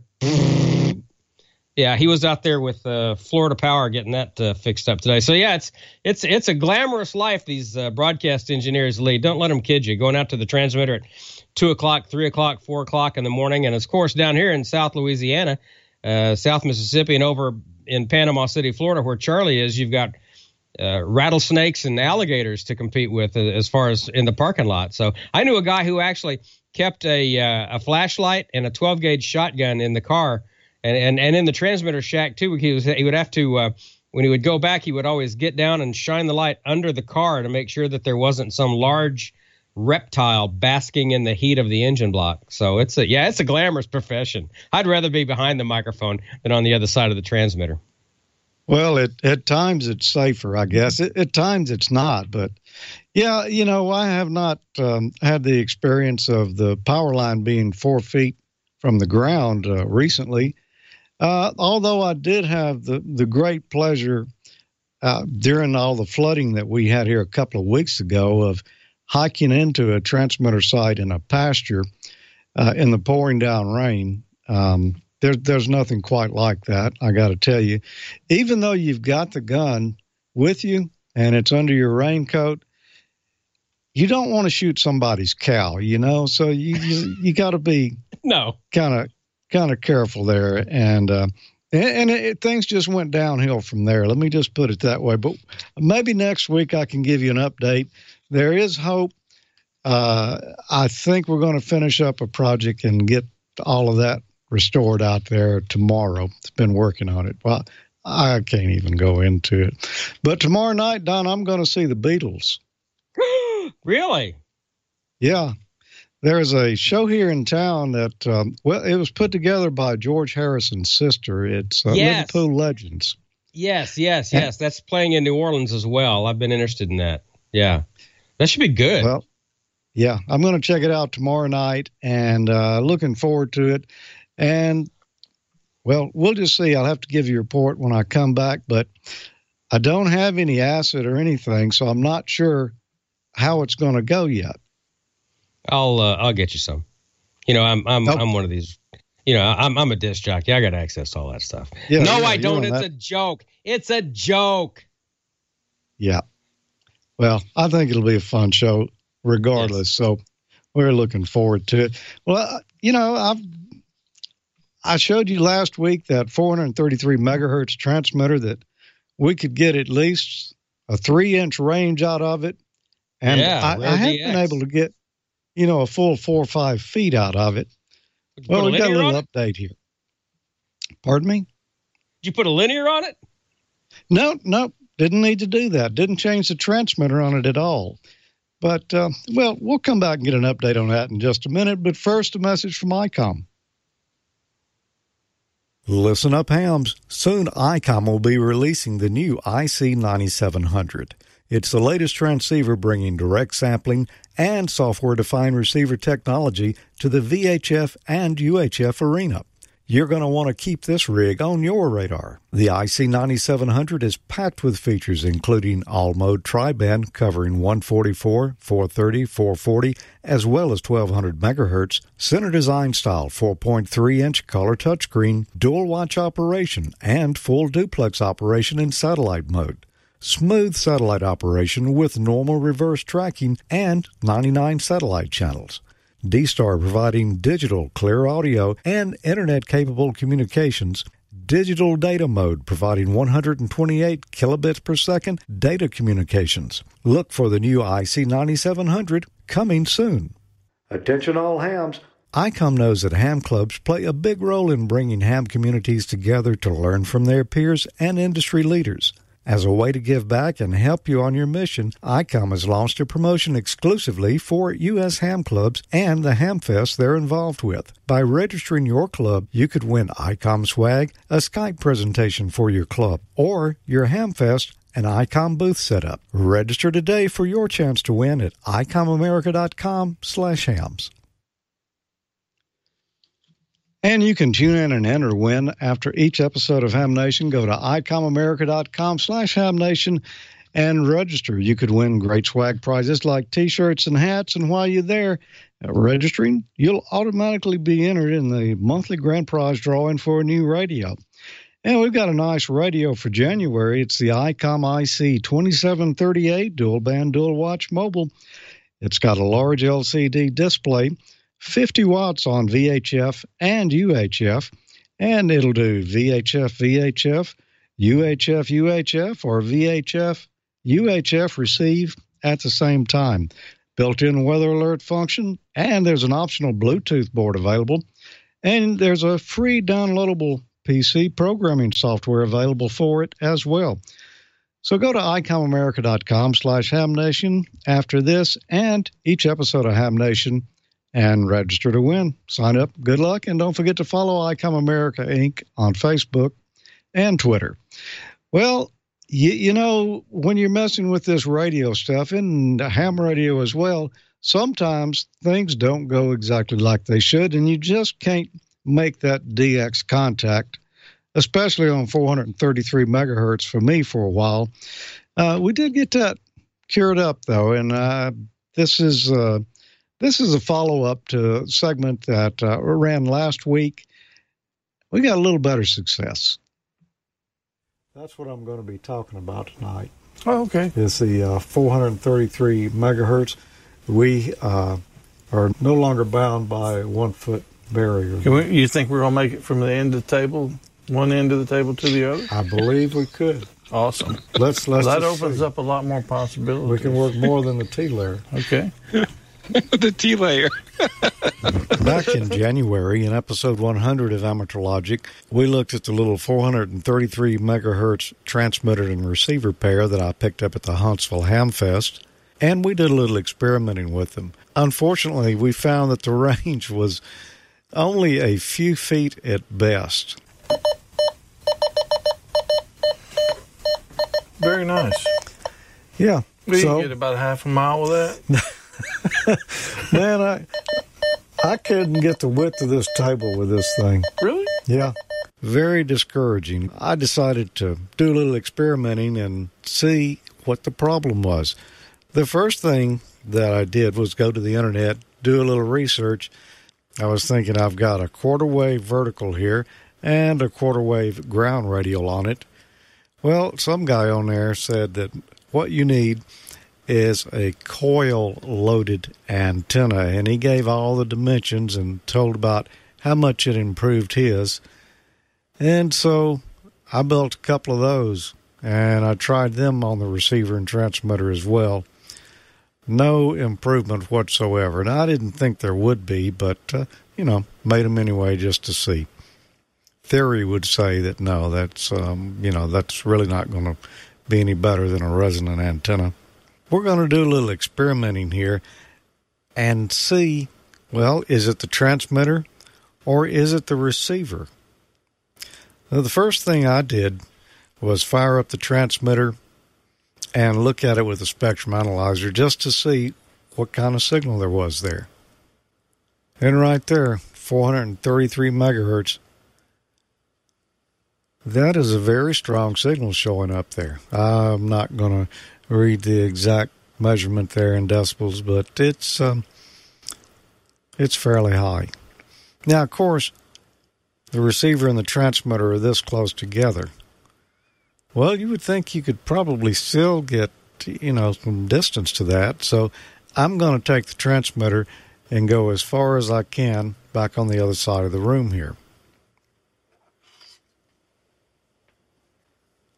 yeah, he was out there with Florida Power getting that fixed up today. So yeah, it's a glamorous life these broadcast engineers lead. Don't let them kid you. Going out to the transmitter at 2:00, 3:00, 4:00 in the morning, and of course down here in South Louisiana, South Mississippi, and over in Panama City, Florida, where Charlie is, you've got rattlesnakes and alligators to compete with as far as in the parking lot. So I knew a guy who actually kept a flashlight and a 12-gauge shotgun in the car. And in the transmitter shack, too, he would have to, when he would go back, he would always get down and shine the light under the car to make sure that there wasn't some large reptile basking in the heat of the engine block. So it's a glamorous profession. I'd rather be behind the microphone than on the other side of the transmitter. Well, at times it's safer, I guess. At times it's not. But, yeah, I have not had the experience of the power line being 4 feet from the ground recently. Although I did have the great pleasure during all the flooding that we had here a couple of weeks ago of hiking into a transmitter site in a pasture in the pouring down rain. There's nothing quite like that, I got to tell you. Even though you've got the gun with you and it's under your raincoat, you don't want to shoot somebody's cow, so you got to be kind of careful there, and things just went downhill from there. Let me just put it that way. But maybe next week I can give you an update. There is hope. I think we're going to finish up a project and get all of that restored out there tomorrow. It's been working on it. Well, I can't even go into it. But tomorrow night, Don, I'm going to see the Beatles. Really? Yeah. There's a show here in town that, it was put together by George Harrison's sister. It's Liverpool Legends. Yes. That's playing in New Orleans as well. I've been interested in that. Yeah. That should be good. Well, yeah, I'm going to check it out tomorrow night and looking forward to it. And, well, we'll just see. I'll have to give you a report when I come back, but I don't have any acid or anything, so I'm not sure how it's going to go yet. I'll get you some. I'm one of these. I'm a disc jockey. I got access to all that stuff. Yeah, no, I don't. It's a joke. It's a joke. Yeah. Well, I think it'll be a fun show regardless. Yes. So we're looking forward to it. Well, I showed you last week that 433 megahertz transmitter that we could get at least a 3-inch range out of it. And I have been able to get, a full 4 or 5 feet out of it. Well, we got a little update here. Pardon me? Did you put a linear on it? No. Didn't need to do that. Didn't change the transmitter on it at all. But, we'll come back and get an update on that in just a minute. But first, a message from ICOM. Listen up, hams. Soon, ICOM will be releasing the new IC9700. It's the latest transceiver bringing direct sampling and software-defined receiver technology to the VHF and UHF arena. You're going to want to keep this rig on your radar. The IC9700 is packed with features including all-mode tri-band covering 144, 430, 440, as well as 1200 megahertz, center design style 4.3-inch color touchscreen, dual watch operation, and full duplex operation in satellite mode. Smooth satellite operation with normal reverse tracking and 99 satellite channels. D-Star providing digital clear audio and internet-capable communications. Digital data mode, providing 128 kilobits per second data communications. Look for the new IC9700 coming soon. Attention all hams. ICOM knows that ham clubs play a big role in bringing ham communities together to learn from their peers and industry leaders. As a way to give back and help you on your mission, ICOM has launched a promotion exclusively for U.S. ham clubs and the ham fest they're involved with. By registering your club, you could win ICOM swag, a Skype presentation for your club, or your ham fest, an ICOM booth setup. Register today for your chance to win at icomamerica.com/hams. And you can tune in and enter win after each episode of Ham Nation. Go to icomamerica.com/hamnation and register. You could win great swag prizes like T-shirts and hats. And while you're there registering, you'll automatically be entered in the monthly grand prize drawing for a new radio. And we've got a nice radio for January. It's the ICOM IC2738 dual band dual watch mobile. It's got a large LCD display, 50 watts on VHF and UHF, and it'll do VHF, VHF, UHF, UHF, or VHF, UHF receive at the same time. Built-in weather alert function, and there's an optional Bluetooth board available, and there's a free downloadable PC programming software available for it as well. So go to icomamerica.com/hamnation after this and each episode of Ham Nation and register to win. Sign up. Good luck. And don't forget to follow ICOM America, Inc. on Facebook and Twitter. Well, you know, when you're messing with this radio stuff and ham radio as well, sometimes things don't go exactly like they should, and you just can't make that DX contact, especially on 433 megahertz for me for a while. We did get that cured up, though, and this is a follow-up to a segment that ran last week. We got a little better success. That's what I'm going to be talking about tonight. Oh, okay. Is the 433 megahertz. We are no longer bound by a 1 foot barrier. You think we're going to make it from the end of the table, one end of the table to the other? I believe we could. Awesome. Let's that opens up a lot more possibilities. We can work more than the T layer. Okay. The T layer. Back in January, in episode 100 of Amateur Logic, we looked at the little 433 megahertz transmitter and receiver pair that I picked up at the Huntsville Ham Fest, and we did a little experimenting with them. Unfortunately, we found that the range was only a few feet at best. Very nice. Yeah. You get about half a mile with that? Man, I couldn't get the width of this table with this thing. Really? Yeah. Very discouraging. I decided to do a little experimenting and see what the problem was. The first thing that I did was go to the internet, do a little research. I was thinking I've got a quarter wave vertical here and a quarter wave ground radial on it. Well, some guy on there said that what you need is a coil-loaded antenna, and he gave all the dimensions and told about how much it improved his. And so I built a couple of those, and I tried them on the receiver and transmitter as well. No improvement whatsoever, and I didn't think there would be, but, made them anyway just to see. Theory would say that, no, that's really not going to be any better than a resonant antenna. We're going to do a little experimenting here and see, well, is it the transmitter or is it the receiver? Now, the first thing I did was fire up the transmitter and look at it with a spectrum analyzer just to see what kind of signal there was there. And right there, 433 megahertz. That is a very strong signal showing up there. I'm not going to read the exact measurement there in decibels, but it's fairly high. Now, of course, the receiver and the transmitter are this close together. Well, you would think you could probably still get, some distance to that. So I'm going to take the transmitter and go as far as I can back on the other side of the room here.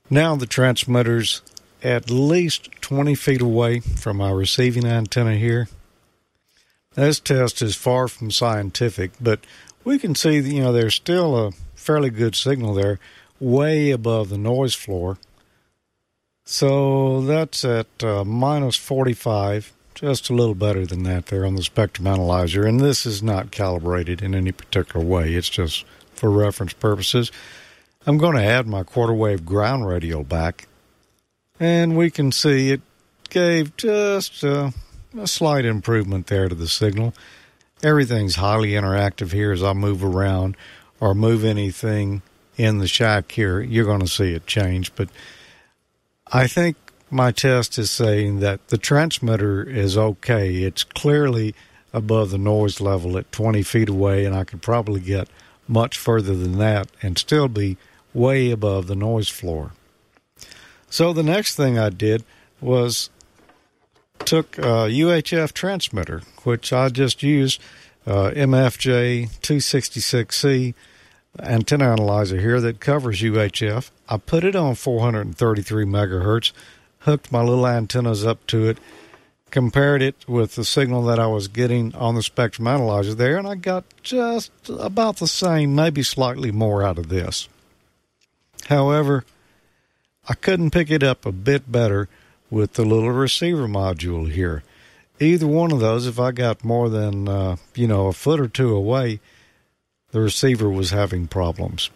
Now the transmitter's at least 20 feet away from my receiving antenna here. This test is far from scientific, but we can see that, there's still a fairly good signal there, way above the noise floor. So that's at minus 45, just a little better than that there on the spectrum analyzer. And this is not calibrated in any particular way. It's just for reference purposes. I'm going to add my quarter wave ground radio back, and we can see it gave just a slight improvement there to the signal. Everything's highly interactive here as I move around or move anything in the shack here. You're going to see it change, but I think my test is saying that the transmitter is okay. It's clearly above the noise level at 20 feet away, and I could probably get much further than that and still be way above the noise floor. So the next thing I did was took a UHF transmitter, which I just used, MFJ 266C antenna analyzer here that covers UHF. I put it on 433 megahertz, hooked my little antennas up to it, compared it with the signal that I was getting on the spectrum analyzer there, and I got just about the same, maybe slightly more out of this. However, I couldn't pick it up a bit better with the little receiver module here. Either one of those, if I got more than, a foot or two away, the receiver was having problems.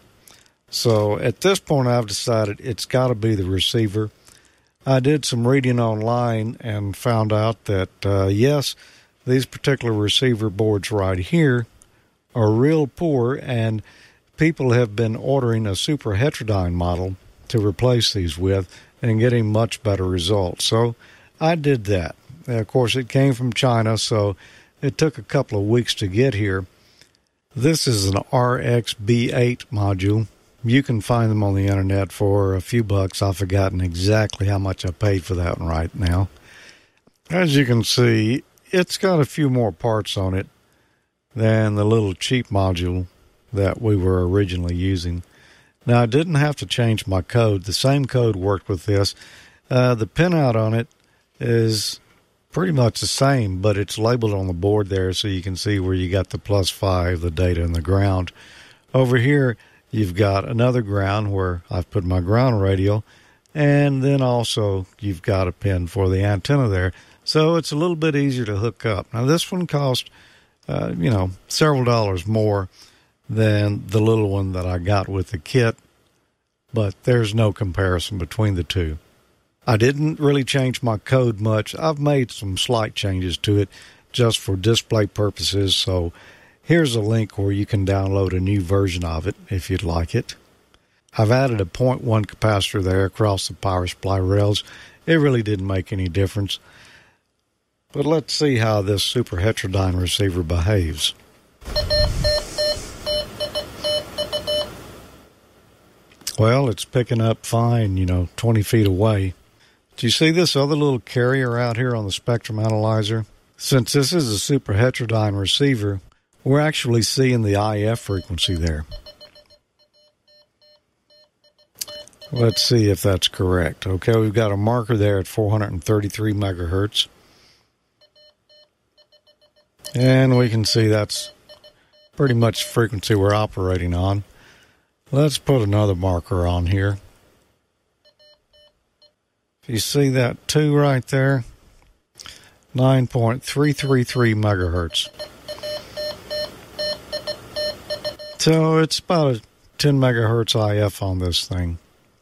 So at this point, I've decided it's got to be the receiver. I did some reading online and found out that, yes, these particular receiver boards right here are real poor, and people have been ordering a super heterodyne model to replace these with and getting much better results. So I did that. Of course, it came from China, so it took a couple of weeks to get here. This is an RXB8 module. You can find them on the internet for a few bucks. I've forgotten exactly how much I paid for that one right now. As you can see, it's got a few more parts on it than the little cheap module that we were originally using. Now, I didn't have to change my code. The same code worked with this. The pinout on it is pretty much the same, but it's labeled on the board there so you can see where you got the +5, the data, and the ground. Over here, you've got another ground where I've put my ground radio, and then also you've got a pin for the antenna there. So it's a little bit easier to hook up. Now, this one cost, several dollars more than the little one that I got with the kit, but there's no comparison between the two. I didn't really change my code much. I've made some slight changes to it just for display purposes, so here's a link where you can download a new version of it if you'd like it. I've added a 0.1 capacitor there across the power supply rails. It really didn't make any difference. But let's see how this super heterodyne receiver behaves. Well, it's picking up fine, 20 feet away. Do you see this other little carrier out here on the spectrum analyzer? Since this is a super heterodyne receiver, we're actually seeing the IF frequency there. Let's see if that's correct. Okay, we've got a marker there at 433 megahertz. And we can see that's pretty much the frequency we're operating on. Let's put another marker on here. If you see that 2 right there, 9.333 megahertz. So it's about a 10 megahertz IF on this thing.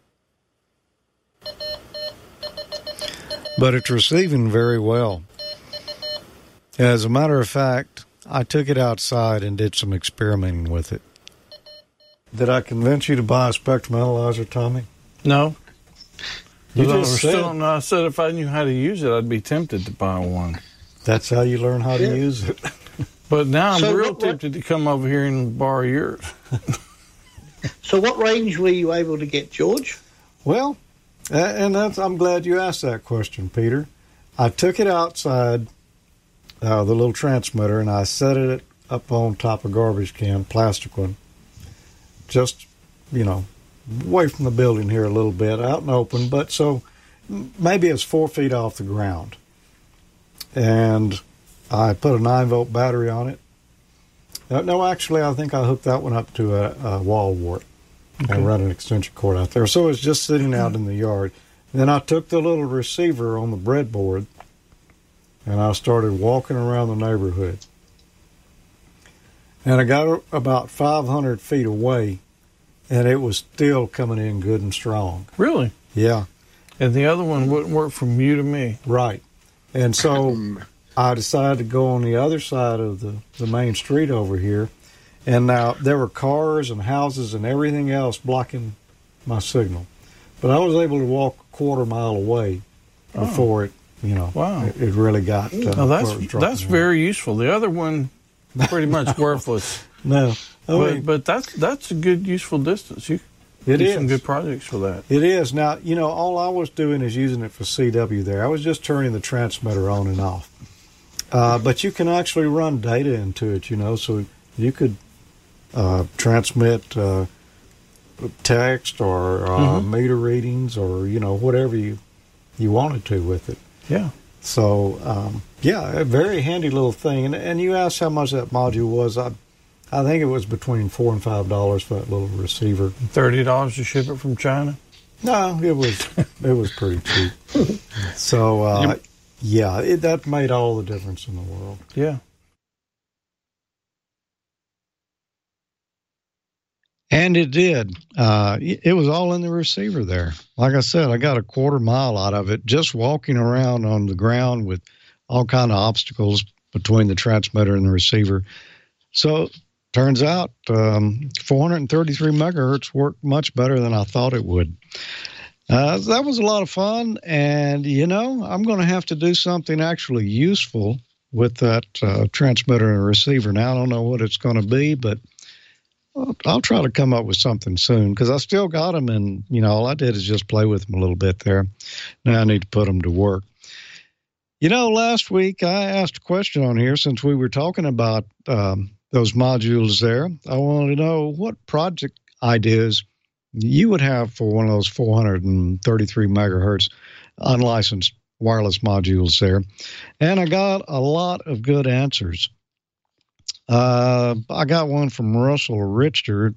But it's receiving very well. As a matter of fact, I took it outside and did some experimenting with it. Did I convince you to buy a spectrum analyzer, Tommy? No. You just said. I said if I knew how to use it, I'd be tempted to buy one. That's how you learn how to use it. But now I'm real tempted to come over here and borrow yours. So what range were you able to get, George? Well, and I'm glad you asked that question, Peter. I took it outside, the little transmitter, and I set it up on top of a garbage can, plastic one. Just, away from the building here a little bit, out and open, but so maybe it's 4 feet off the ground. And I put a 9-volt battery on it. No, actually, I think I hooked that one up to a wall wart and run an extension cord out there. So it's just sitting out in the yard. Then I took the little receiver on the breadboard, and I started walking around the neighborhood. And I got about 500 feet away, and it was still coming in good and strong. Really? Yeah. And the other one wouldn't work from you to me. Right. And so I decided to go on the other side of the main street over here. And now there were cars and houses and everything else blocking my signal. But I was able to walk a quarter mile away before it, it really got. Now that's very useful. The other one, pretty much worthless. No. But that's a good, useful distance. You do some good projects for that. It is. Now, all I was doing is using it for CW there. I was just turning the transmitter on and off. But you can actually run data into it, so you could transmit text or meter readings or, whatever you wanted to with it. Yeah. So, a very handy little thing. And you asked how much that module was. I think it was between $4 and $5 for that little receiver. $30 to ship it from China? No, it was pretty cheap. So, that made all the difference in the world. Yeah. And it did. It was all in the receiver there. Like I said, I got a quarter mile out of it just walking around on the ground with all kind of obstacles between the transmitter and the receiver. So, turns out 433 megahertz worked much better than I thought it would. That was a lot of fun, and, I'm going to have to do something actually useful with that transmitter and receiver. Now, I don't know what it's going to be, but I'll try to come up with something soon, because I still got them, and, all I did is just play with them a little bit there. Now I need to put them to work. Last week I asked a question on here, since we were talking about those modules there. I wanted to know what project ideas you would have for one of those 433 megahertz unlicensed wireless modules there. And I got a lot of good answers. I got one from Russell Richter,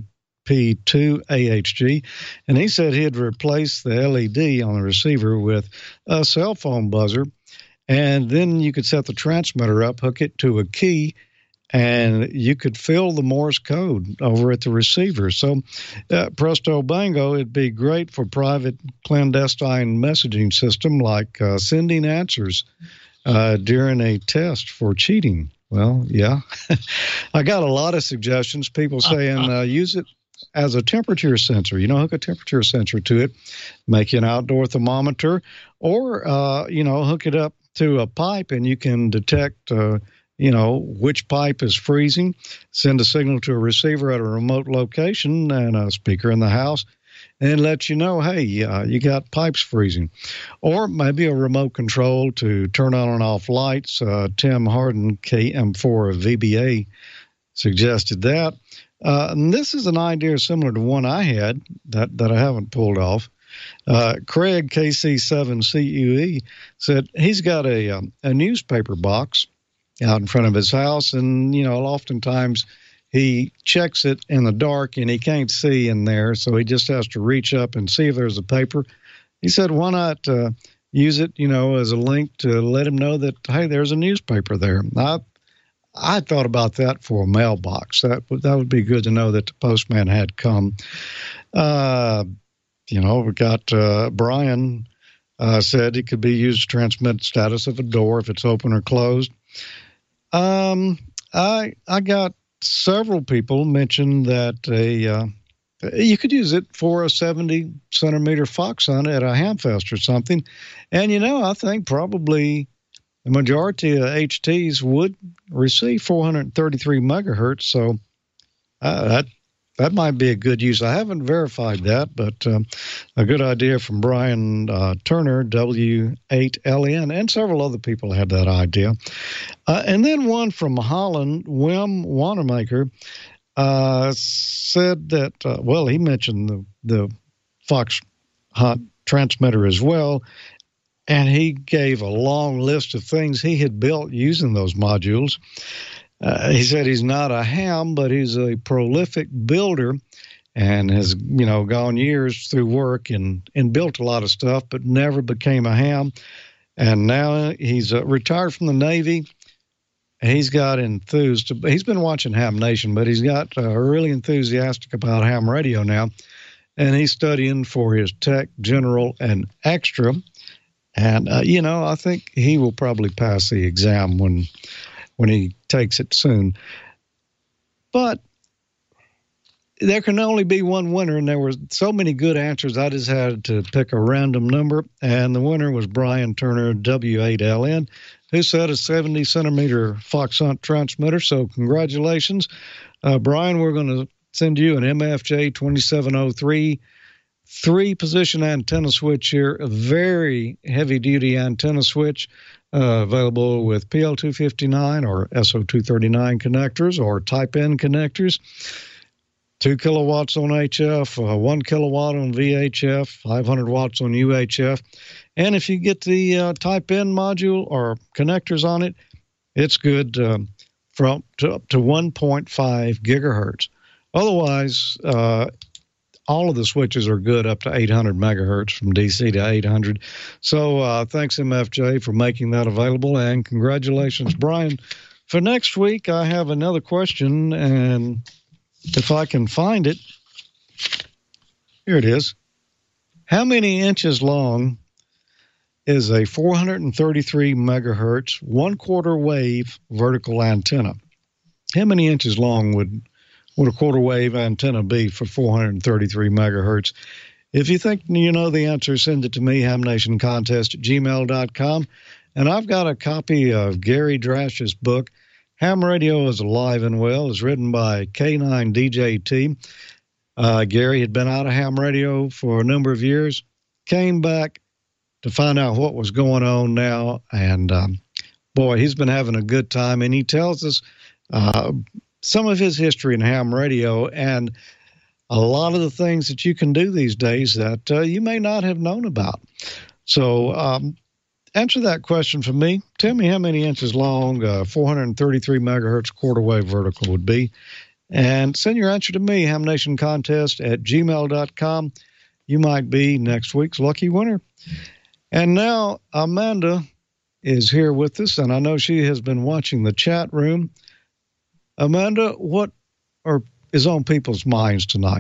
WP2AHG, and he said he'd replace the LED on the receiver with a cell phone buzzer, and then you could set the transmitter up, hook it to a key, and you could fill the Morse code over at the receiver. So, presto bango, it'd be great for private clandestine messaging system like sending answers during a test for cheating. Well, yeah. I got a lot of suggestions, people saying use it as a temperature sensor. Hook a temperature sensor to it, make an outdoor thermometer, or, hook it up to a pipe and you can detect which pipe is freezing, send a signal to a receiver at a remote location and a speaker in the house, and let you know, hey, you got pipes freezing. Or maybe a remote control to turn on and off lights. Tim Harden, KM4 of VBA, suggested that. And this is an idea similar to one I had that I haven't pulled off. Craig, KC7CUE, said he's got a newspaper box out in front of his house, and, oftentimes he checks it in the dark and he can't see in there, so he just has to reach up and see if there's a paper. He said, why not use it, as a link to let him know that, hey, there's a newspaper there. I thought about that for a mailbox. That would be good to know that the postman had come. We got Brian said it could be used to transmit status of a door if it's open or closed. I got several people mention that you could use it for a 70 centimeter fox hunt at a hamfest or something. And, I think probably the majority of HTs would receive 433 megahertz. So that might be a good use. I haven't verified that, but a good idea from Brian Turner, W8LN, and several other people had that idea. And then one from Holland, Wim Wanamaker. said that, he mentioned the Fox Hunt transmitter as well, and he gave a long list of things he had built using those modules. He said he's not a ham, but he's a prolific builder and has, gone years through work and built a lot of stuff, but never became a ham. And now he's retired from the Navy. He's got enthused. He's been watching Ham Nation, but he's got really enthusiastic about ham radio now. And he's studying for his Tech General and Extra. And, I think he will probably pass the exam when he takes it soon. But there can only be one winner, and there were so many good answers, I just had to pick a random number. And the winner was Brian Turner, W8LN, who said a 70-centimeter Fox Hunt transmitter. So congratulations. Brian, we're going to send you an MFJ 2703 3-position antenna switch here, a very heavy-duty antenna switch, available with PL259 or SO239 connectors or Type-N connectors. 2 kilowatts on HF, 1 kilowatt on VHF, 500 watts on UHF. And if you get the Type-N module or connectors on it, it's good from up to 1.5 gigahertz. Otherwise, all of the switches are good up to 800 megahertz from DC to 800. So thanks, MFJ, for making that available. And congratulations, Brian. For next week, I have another question, and if I can find it, here it is. How many inches long is a 433 megahertz, 1/4 wave vertical antenna? How many inches long would a quarter wave antenna be for 433 megahertz? If you think you know the answer, send it to me, hamnationcontest@gmail.com. And I've got a copy of Gary Drash's book, Ham Radio is Alive and Well. It's written by K9DJT. Gary had been out of ham radio for a number of years, came back to find out what was going on now, and boy, he's been having a good time, and he tells us some of his history in ham radio and a lot of the things that you can do these days that you may not have known about. So answer that question for me. Tell me how many inches long 433 megahertz quarter wave vertical would be, and send your answer to me, hamnationcontest@gmail.com. You might be next week's lucky winner. And now Amanda is here with us, and I know she has been watching the chat room. Amanda, what is on people's minds tonight?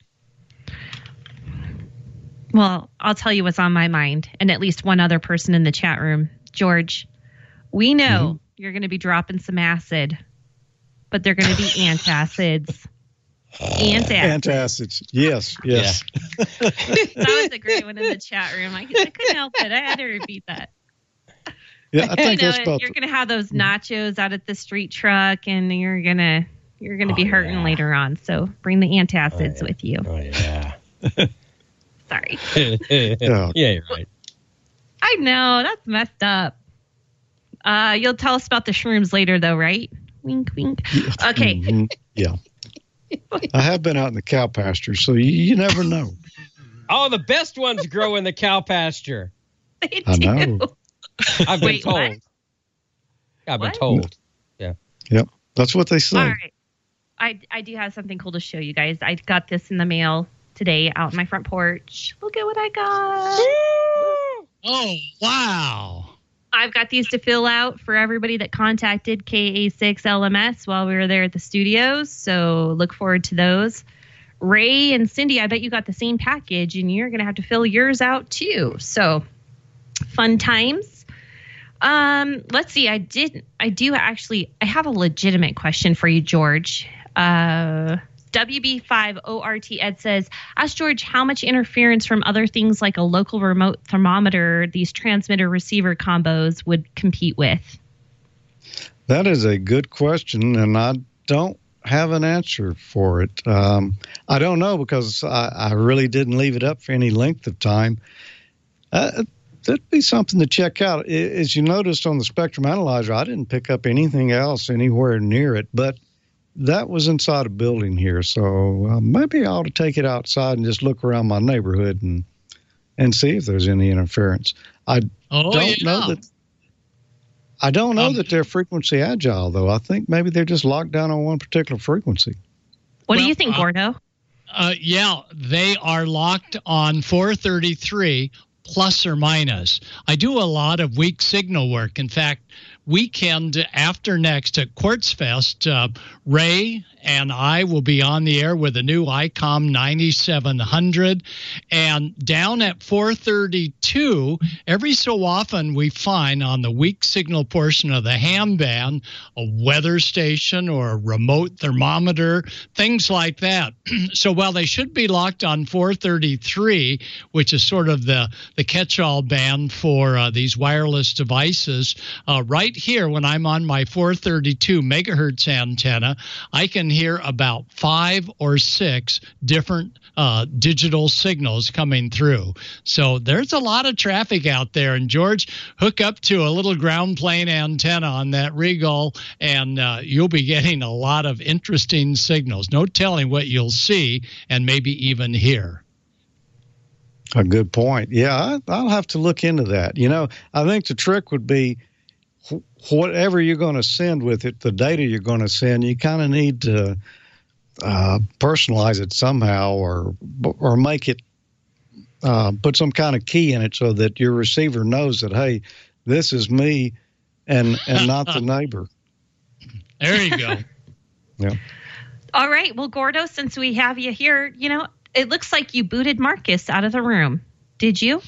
Well, I'll tell you what's on my mind, and at least one other person in the chat room. George, we know you're going to be dropping some acid, but they're going to be antacids. Antacids. Yes. Yeah. That was a great one in the chat room. I couldn't help it. I had to repeat that. Yeah, I think that's about. You're going to have those nachos out at the street truck, and you're gonna be hurting later on. So bring the antacids with you. Oh yeah. Sorry. Yeah, you're right. I know, that's messed up. You'll tell us about the shrooms later, though, right? Wink, wink. Okay. Yeah. I have been out in the cow pasture, so you never know. Oh, the best ones grow in the cow pasture. They do. I know. I've been told. What? I've been told. Yeah. Yep. That's what they say. All right. I do have something cool to show you guys. I got this in the mail today out on my front porch. Look at what I got. Oh, wow. I've got these to fill out for everybody that contacted KA6LMS while we were there at the studios. So look forward to those. Ray and Cindy, I bet you got the same package, and you're going to have to fill yours out too. So fun times. Let's see. I have a legitimate question for you, George. WB5ORT Ed says, ask George how much interference from other things like a local remote thermometer these transmitter receiver combos would compete with. That is a good question, and I don't have an answer for it. I don't know, because I really didn't leave it up for any length of time. That'd be something to check out. As you noticed on the spectrum analyzer, I didn't pick up anything else anywhere near it, but that was inside a building here. So maybe I ought to take it outside and just look around my neighborhood and see if there's any interference. I don't know that they're frequency agile, though. I think maybe they're just locked down on one particular frequency. What do you think, Gordo? Yeah, they are locked on 433 plus or minus. I do a lot of weak signal work. In fact, weekend after next at Quartz Fest, Ray and I will be on the air with a new ICOM 9700. And down at 432, every so often we find on the weak signal portion of the ham band a weather station or a remote thermometer, things like that. So while they should be locked on 433, which is sort of the catch-all band for these wireless devices, right here when I'm on my 432 megahertz antenna, I can hear about 5 or 6 different digital signals coming through. So there's a lot of traffic out there. And George, hook up to a little ground plane antenna on that Regal, and you'll be getting a lot of interesting signals. No telling what you'll see and maybe even hear. A good point. Yeah, I'll have to look into that. You know, I think the trick would be whatever you're going to send with it, the data you're going to send, you kind of need to personalize it somehow or make it put some kind of key in it so that your receiver knows that, hey, this is me and not the neighbor. There you go. Yeah. All right. Well, Gordo, since we have you here, you know, it looks like you booted Marcus out of the room. Did you?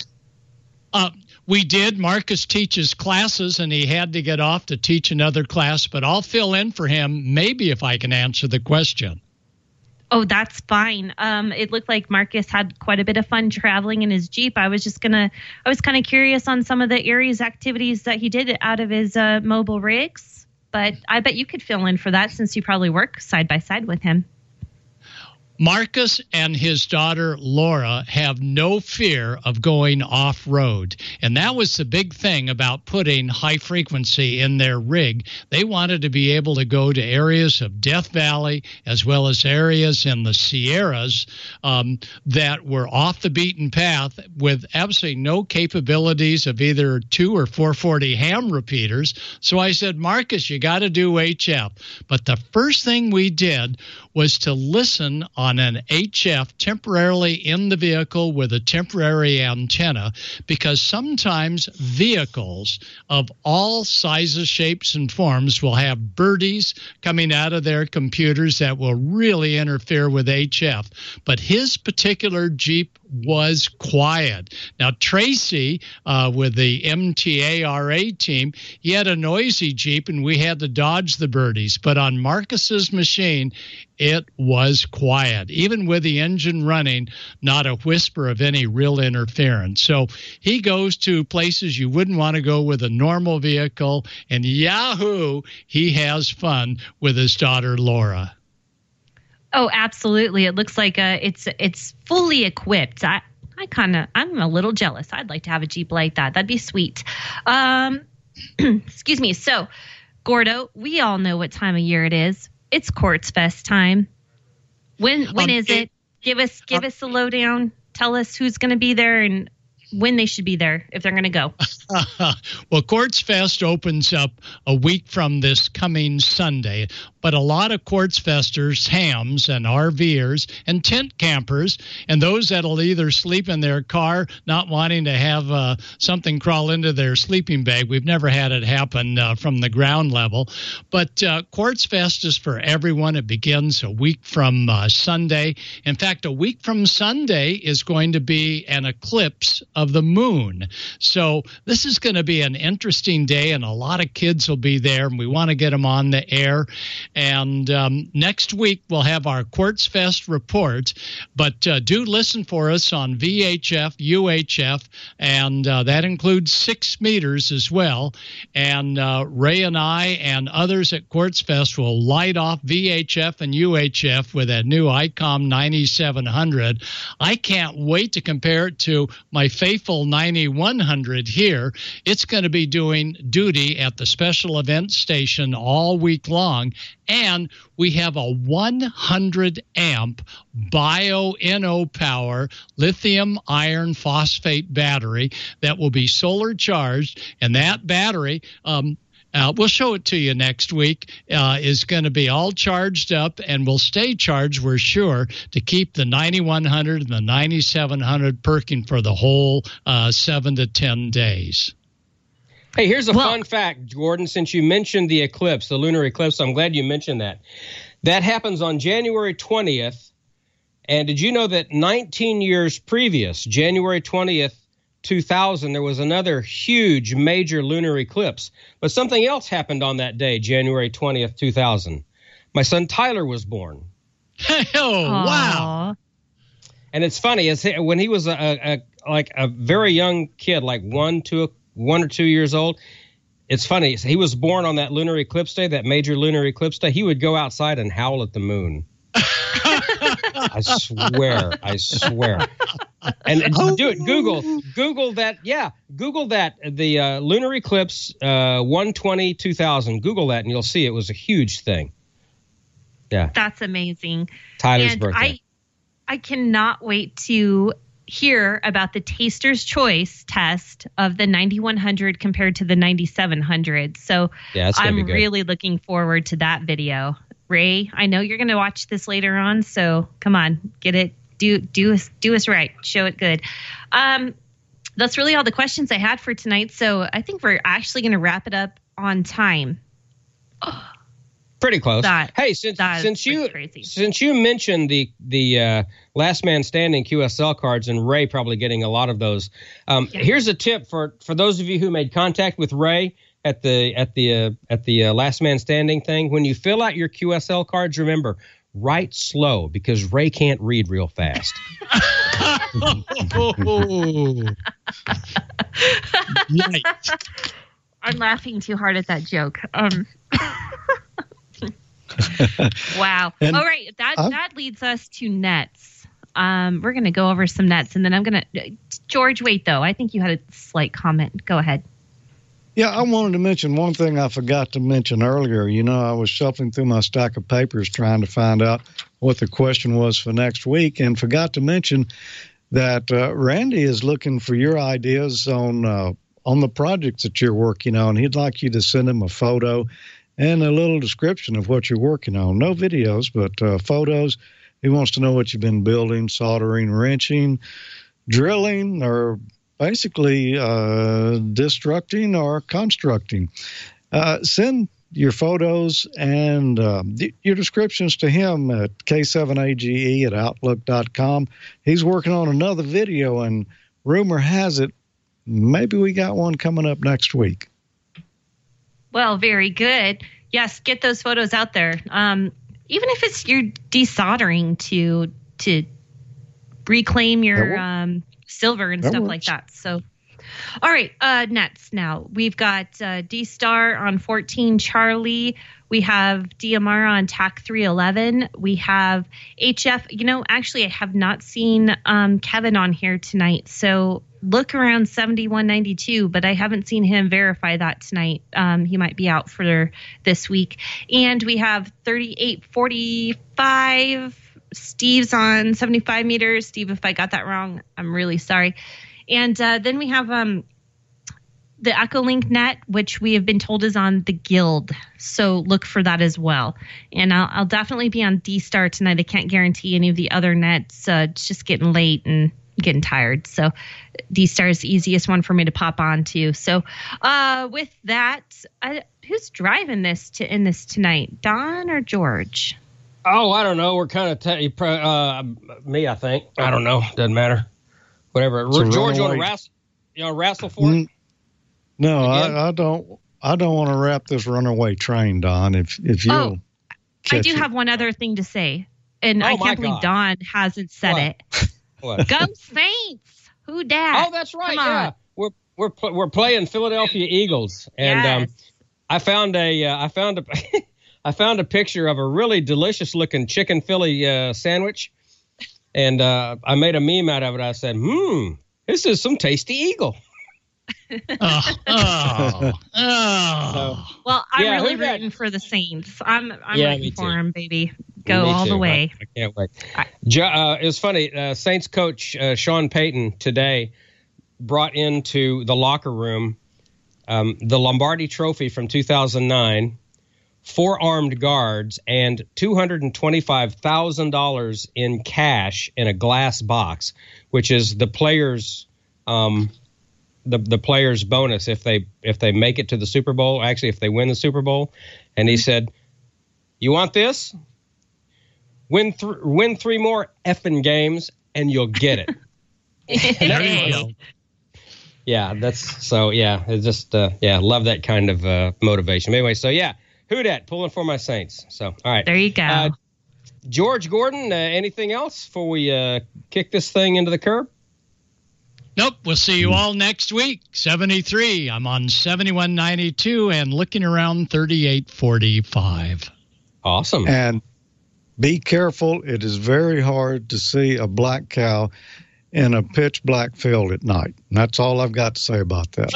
We did. Marcus teaches classes, and he had to get off to teach another class, but I'll fill in for him maybe if I can answer the question. Oh, that's fine. It looked like Marcus had quite a bit of fun traveling in his Jeep. I was kind of curious on some of the Aries activities that he did out of his mobile rigs, but I bet you could fill in for that since you probably work side by side with him. Marcus and his daughter Laura have no fear of going off-road. And that was the big thing about putting high frequency in their rig. They wanted to be able to go to areas of Death Valley as well as areas in the Sierras that were off the beaten path with absolutely no capabilities of either 2 or 440 ham repeaters. So I said, Marcus, you got to do HF. But the first thing we did was to listen on an HF temporarily in the vehicle with a temporary antenna, because sometimes vehicles of all sizes, shapes, and forms will have birdies coming out of their computers that will really interfere with HF. But his particular Jeep was quiet. Now, Tracy, with the MTARA team, he had a noisy Jeep, and we had to dodge the birdies. But on Marcus's machine, it was quiet. Even with the engine running, not a whisper of any real interference. So he goes to places you wouldn't want to go with a normal vehicle, and yahoo, he has fun with his daughter, Laura. Oh, absolutely. It looks like it's fully equipped. I'm a little jealous. I'd like to have a Jeep like that. That'd be sweet. Excuse me. So, Gordo, we all know what time of year it is. It's Quartz Fest time. When is it? Give us a lowdown. Tell us who's going to be there and when they should be there if they're going to go. Well, Quartz Fest opens up a week from this coming Sunday, but a lot of Quartz Festers, hams and RVers and tent campers, and those that'll either sleep in their car, not wanting to have something crawl into their sleeping bag. We've never had it happen from the ground level. But Quartz Fest is for everyone. It begins a week from Sunday. In fact, a week from Sunday is going to be an eclipse of the moon. So this is going to be an interesting day, and a lot of kids will be there, and we want to get them on the air. And next week, we'll have our Quartz Fest report. But do listen for us on VHF, UHF, and that includes 6 meters as well. And Ray and I and others at Quartz Fest will light off VHF and UHF with that new ICOM 9700. I can't wait to compare it to my favorite faithful 9100 here. It's going to be doing duty at the special event station all week long. And we have a 100 amp Bio-NO power lithium iron phosphate battery that will be solar charged. And that battery, we'll show it to you next week, is going to be all charged up and will stay charged, we're sure, to keep the 9100 and the 9700 perking for the whole 7 to 10 days. Hey, here's a fun fact, Jordan, since you mentioned the eclipse, the lunar eclipse. I'm glad you mentioned that. That happens on January 20th. And did you know that 19 years previous, January 20th, 2000, there was another huge major lunar eclipse. But something else happened on that day, January 20th, 2000. My son Tyler was born. Oh, wow. And it's funny, when he was a very young kid, like 1 or 2 years old, it's funny. He was born on that lunar eclipse day, that major lunar eclipse day. He would go outside and howl at the moon. I swear. And do it. Google that. Yeah, Google that. The lunar eclipse, 1/20/2000. Google that, and you'll see it was a huge thing. Yeah, that's amazing. Tyler's birthday. I cannot wait to hear about the Taster's Choice test of the 9100 compared to the 9700. So yeah, I'm really looking forward to that video. Ray, I know you're going to watch this later on, so come on, get it. Do us right. Show it good. That's really all the questions I had for tonight. So I think we're actually going to wrap it up on time. Pretty close. Hey, since you mentioned the Last Man Standing QSL cards, and Ray probably getting a lot of those. Here's a tip for those of you who made contact with Ray at the Last Man Standing thing. When you fill out your QSL cards, remember, write slow because Ray can't read real fast. I'm laughing too hard at that joke. Wow. All right. That leads us to nets. We're going to go over some nets, and then I'm going to George, wait, though. I think you had a slight comment. Go ahead. Yeah, I wanted to mention one thing I forgot to mention earlier. You know, I was shuffling through my stack of papers trying to find out what the question was for next week, and forgot to mention that Randy is looking for your ideas on the projects that you're working on. He'd like you to send him a photo and a little description of what you're working on. No videos, but photos. He wants to know what you've been building, soldering, wrenching, drilling, or basically destructing or constructing. Send your photos and your descriptions to him at k7age@outlook.com. He's working on another video, and rumor has it, maybe we got one coming up next week. Well, very good. Yes, get those photos out there. Even if it's you're desoldering to reclaim your silver and stuff like that. So, all right, nets now. We've got D-Star on 14 Charlie. We have DMR on TAC 311. We have HF. You know, actually, I have not seen Kevin on here tonight. So look around 7192, but I haven't seen him verify that tonight. He might be out for this week. And we have 3845. Steve's on 75 meters. Steve, if I got that wrong, I'm really sorry. And then we have the Echolink net, which we have been told is on the Guild. So look for that as well. And I'll definitely be on D-Star tonight. I can't guarantee any of the other nets. It's just getting late and getting tired. So D-Star is the easiest one for me to pop on to. So with that, who's driving this in this tonight? Don or George? Oh, I don't know. We're kind of me, I think. I don't know. Doesn't matter. Whatever. George, you want to wrestle for it? No, I don't. I don't want to wrap this runaway train, Don. If you, I do have one other thing to say, and I can't believe Don hasn't said it. What? Go Saints! Who dat? Oh, that's right. Yeah, we're playing Philadelphia Eagles, and I found a picture of a really delicious looking chicken Philly sandwich, and I made a meme out of it. I said, This is some tasty eagle. Well, I'm really rooting for the Saints. I'm rooting for them, baby. Go all the way. I can't wait. It was funny. Saints coach Sean Payton today brought into the locker room the Lombardi Trophy from 2009, 4 armed guards, and $225,000 in cash in a glass box, which is the players' the players' bonus if they make it to the Super Bowl. Actually, if they win the Super Bowl. And he said, "You want this? Win 3 more effing games, and you'll get it." There you go. Yeah, that's so. Yeah, it's just love that kind of motivation. Anyway, so yeah, who dat pulling for my Saints. So all right, there you go. George Gordon, anything else before we kick this thing into the curb? Nope. We'll see you all next week. 73. I'm on 7192 and looking around 3845. Awesome. And be careful. It is very hard to see a black cow in a pitch black field at night. And that's all I've got to say about that.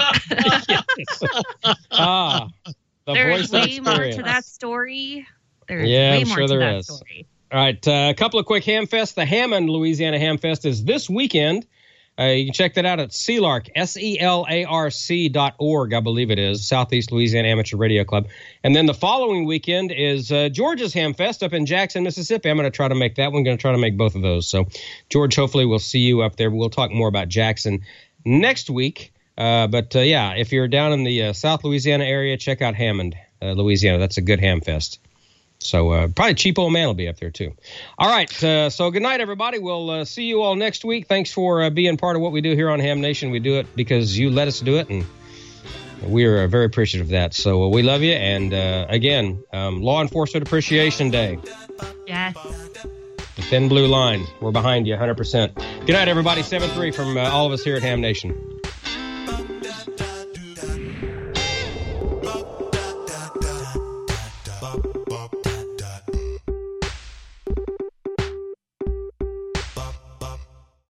There's way more to that story. There's way more to that story. All right. A couple of quick Hamfests. The Hammond, Louisiana Hamfest is this weekend. You can check that out at CELARC, SELARC.org, I believe it is, Southeast Louisiana Amateur Radio Club. And then the following weekend is George's Hamfest up in Jackson, Mississippi. I'm going to try to make that one. Going to try to make both of those. So, George, hopefully we'll see you up there. We'll talk more about Jackson next week. If you're down in the South Louisiana area, check out Hammond, Louisiana. That's a good Hamfest. So probably Cheap Old Man will be up there, too. All right. So good night, everybody. We'll see you all next week. Thanks for being part of what we do here on Ham Nation. We do it because you let us do it, and we are very appreciative of that. So we love you. And, again, Law Enforcement Appreciation Day. Yes. The Thin Blue Line. We're behind you 100%. Good night, everybody. 7-3 from all of us here at Ham Nation.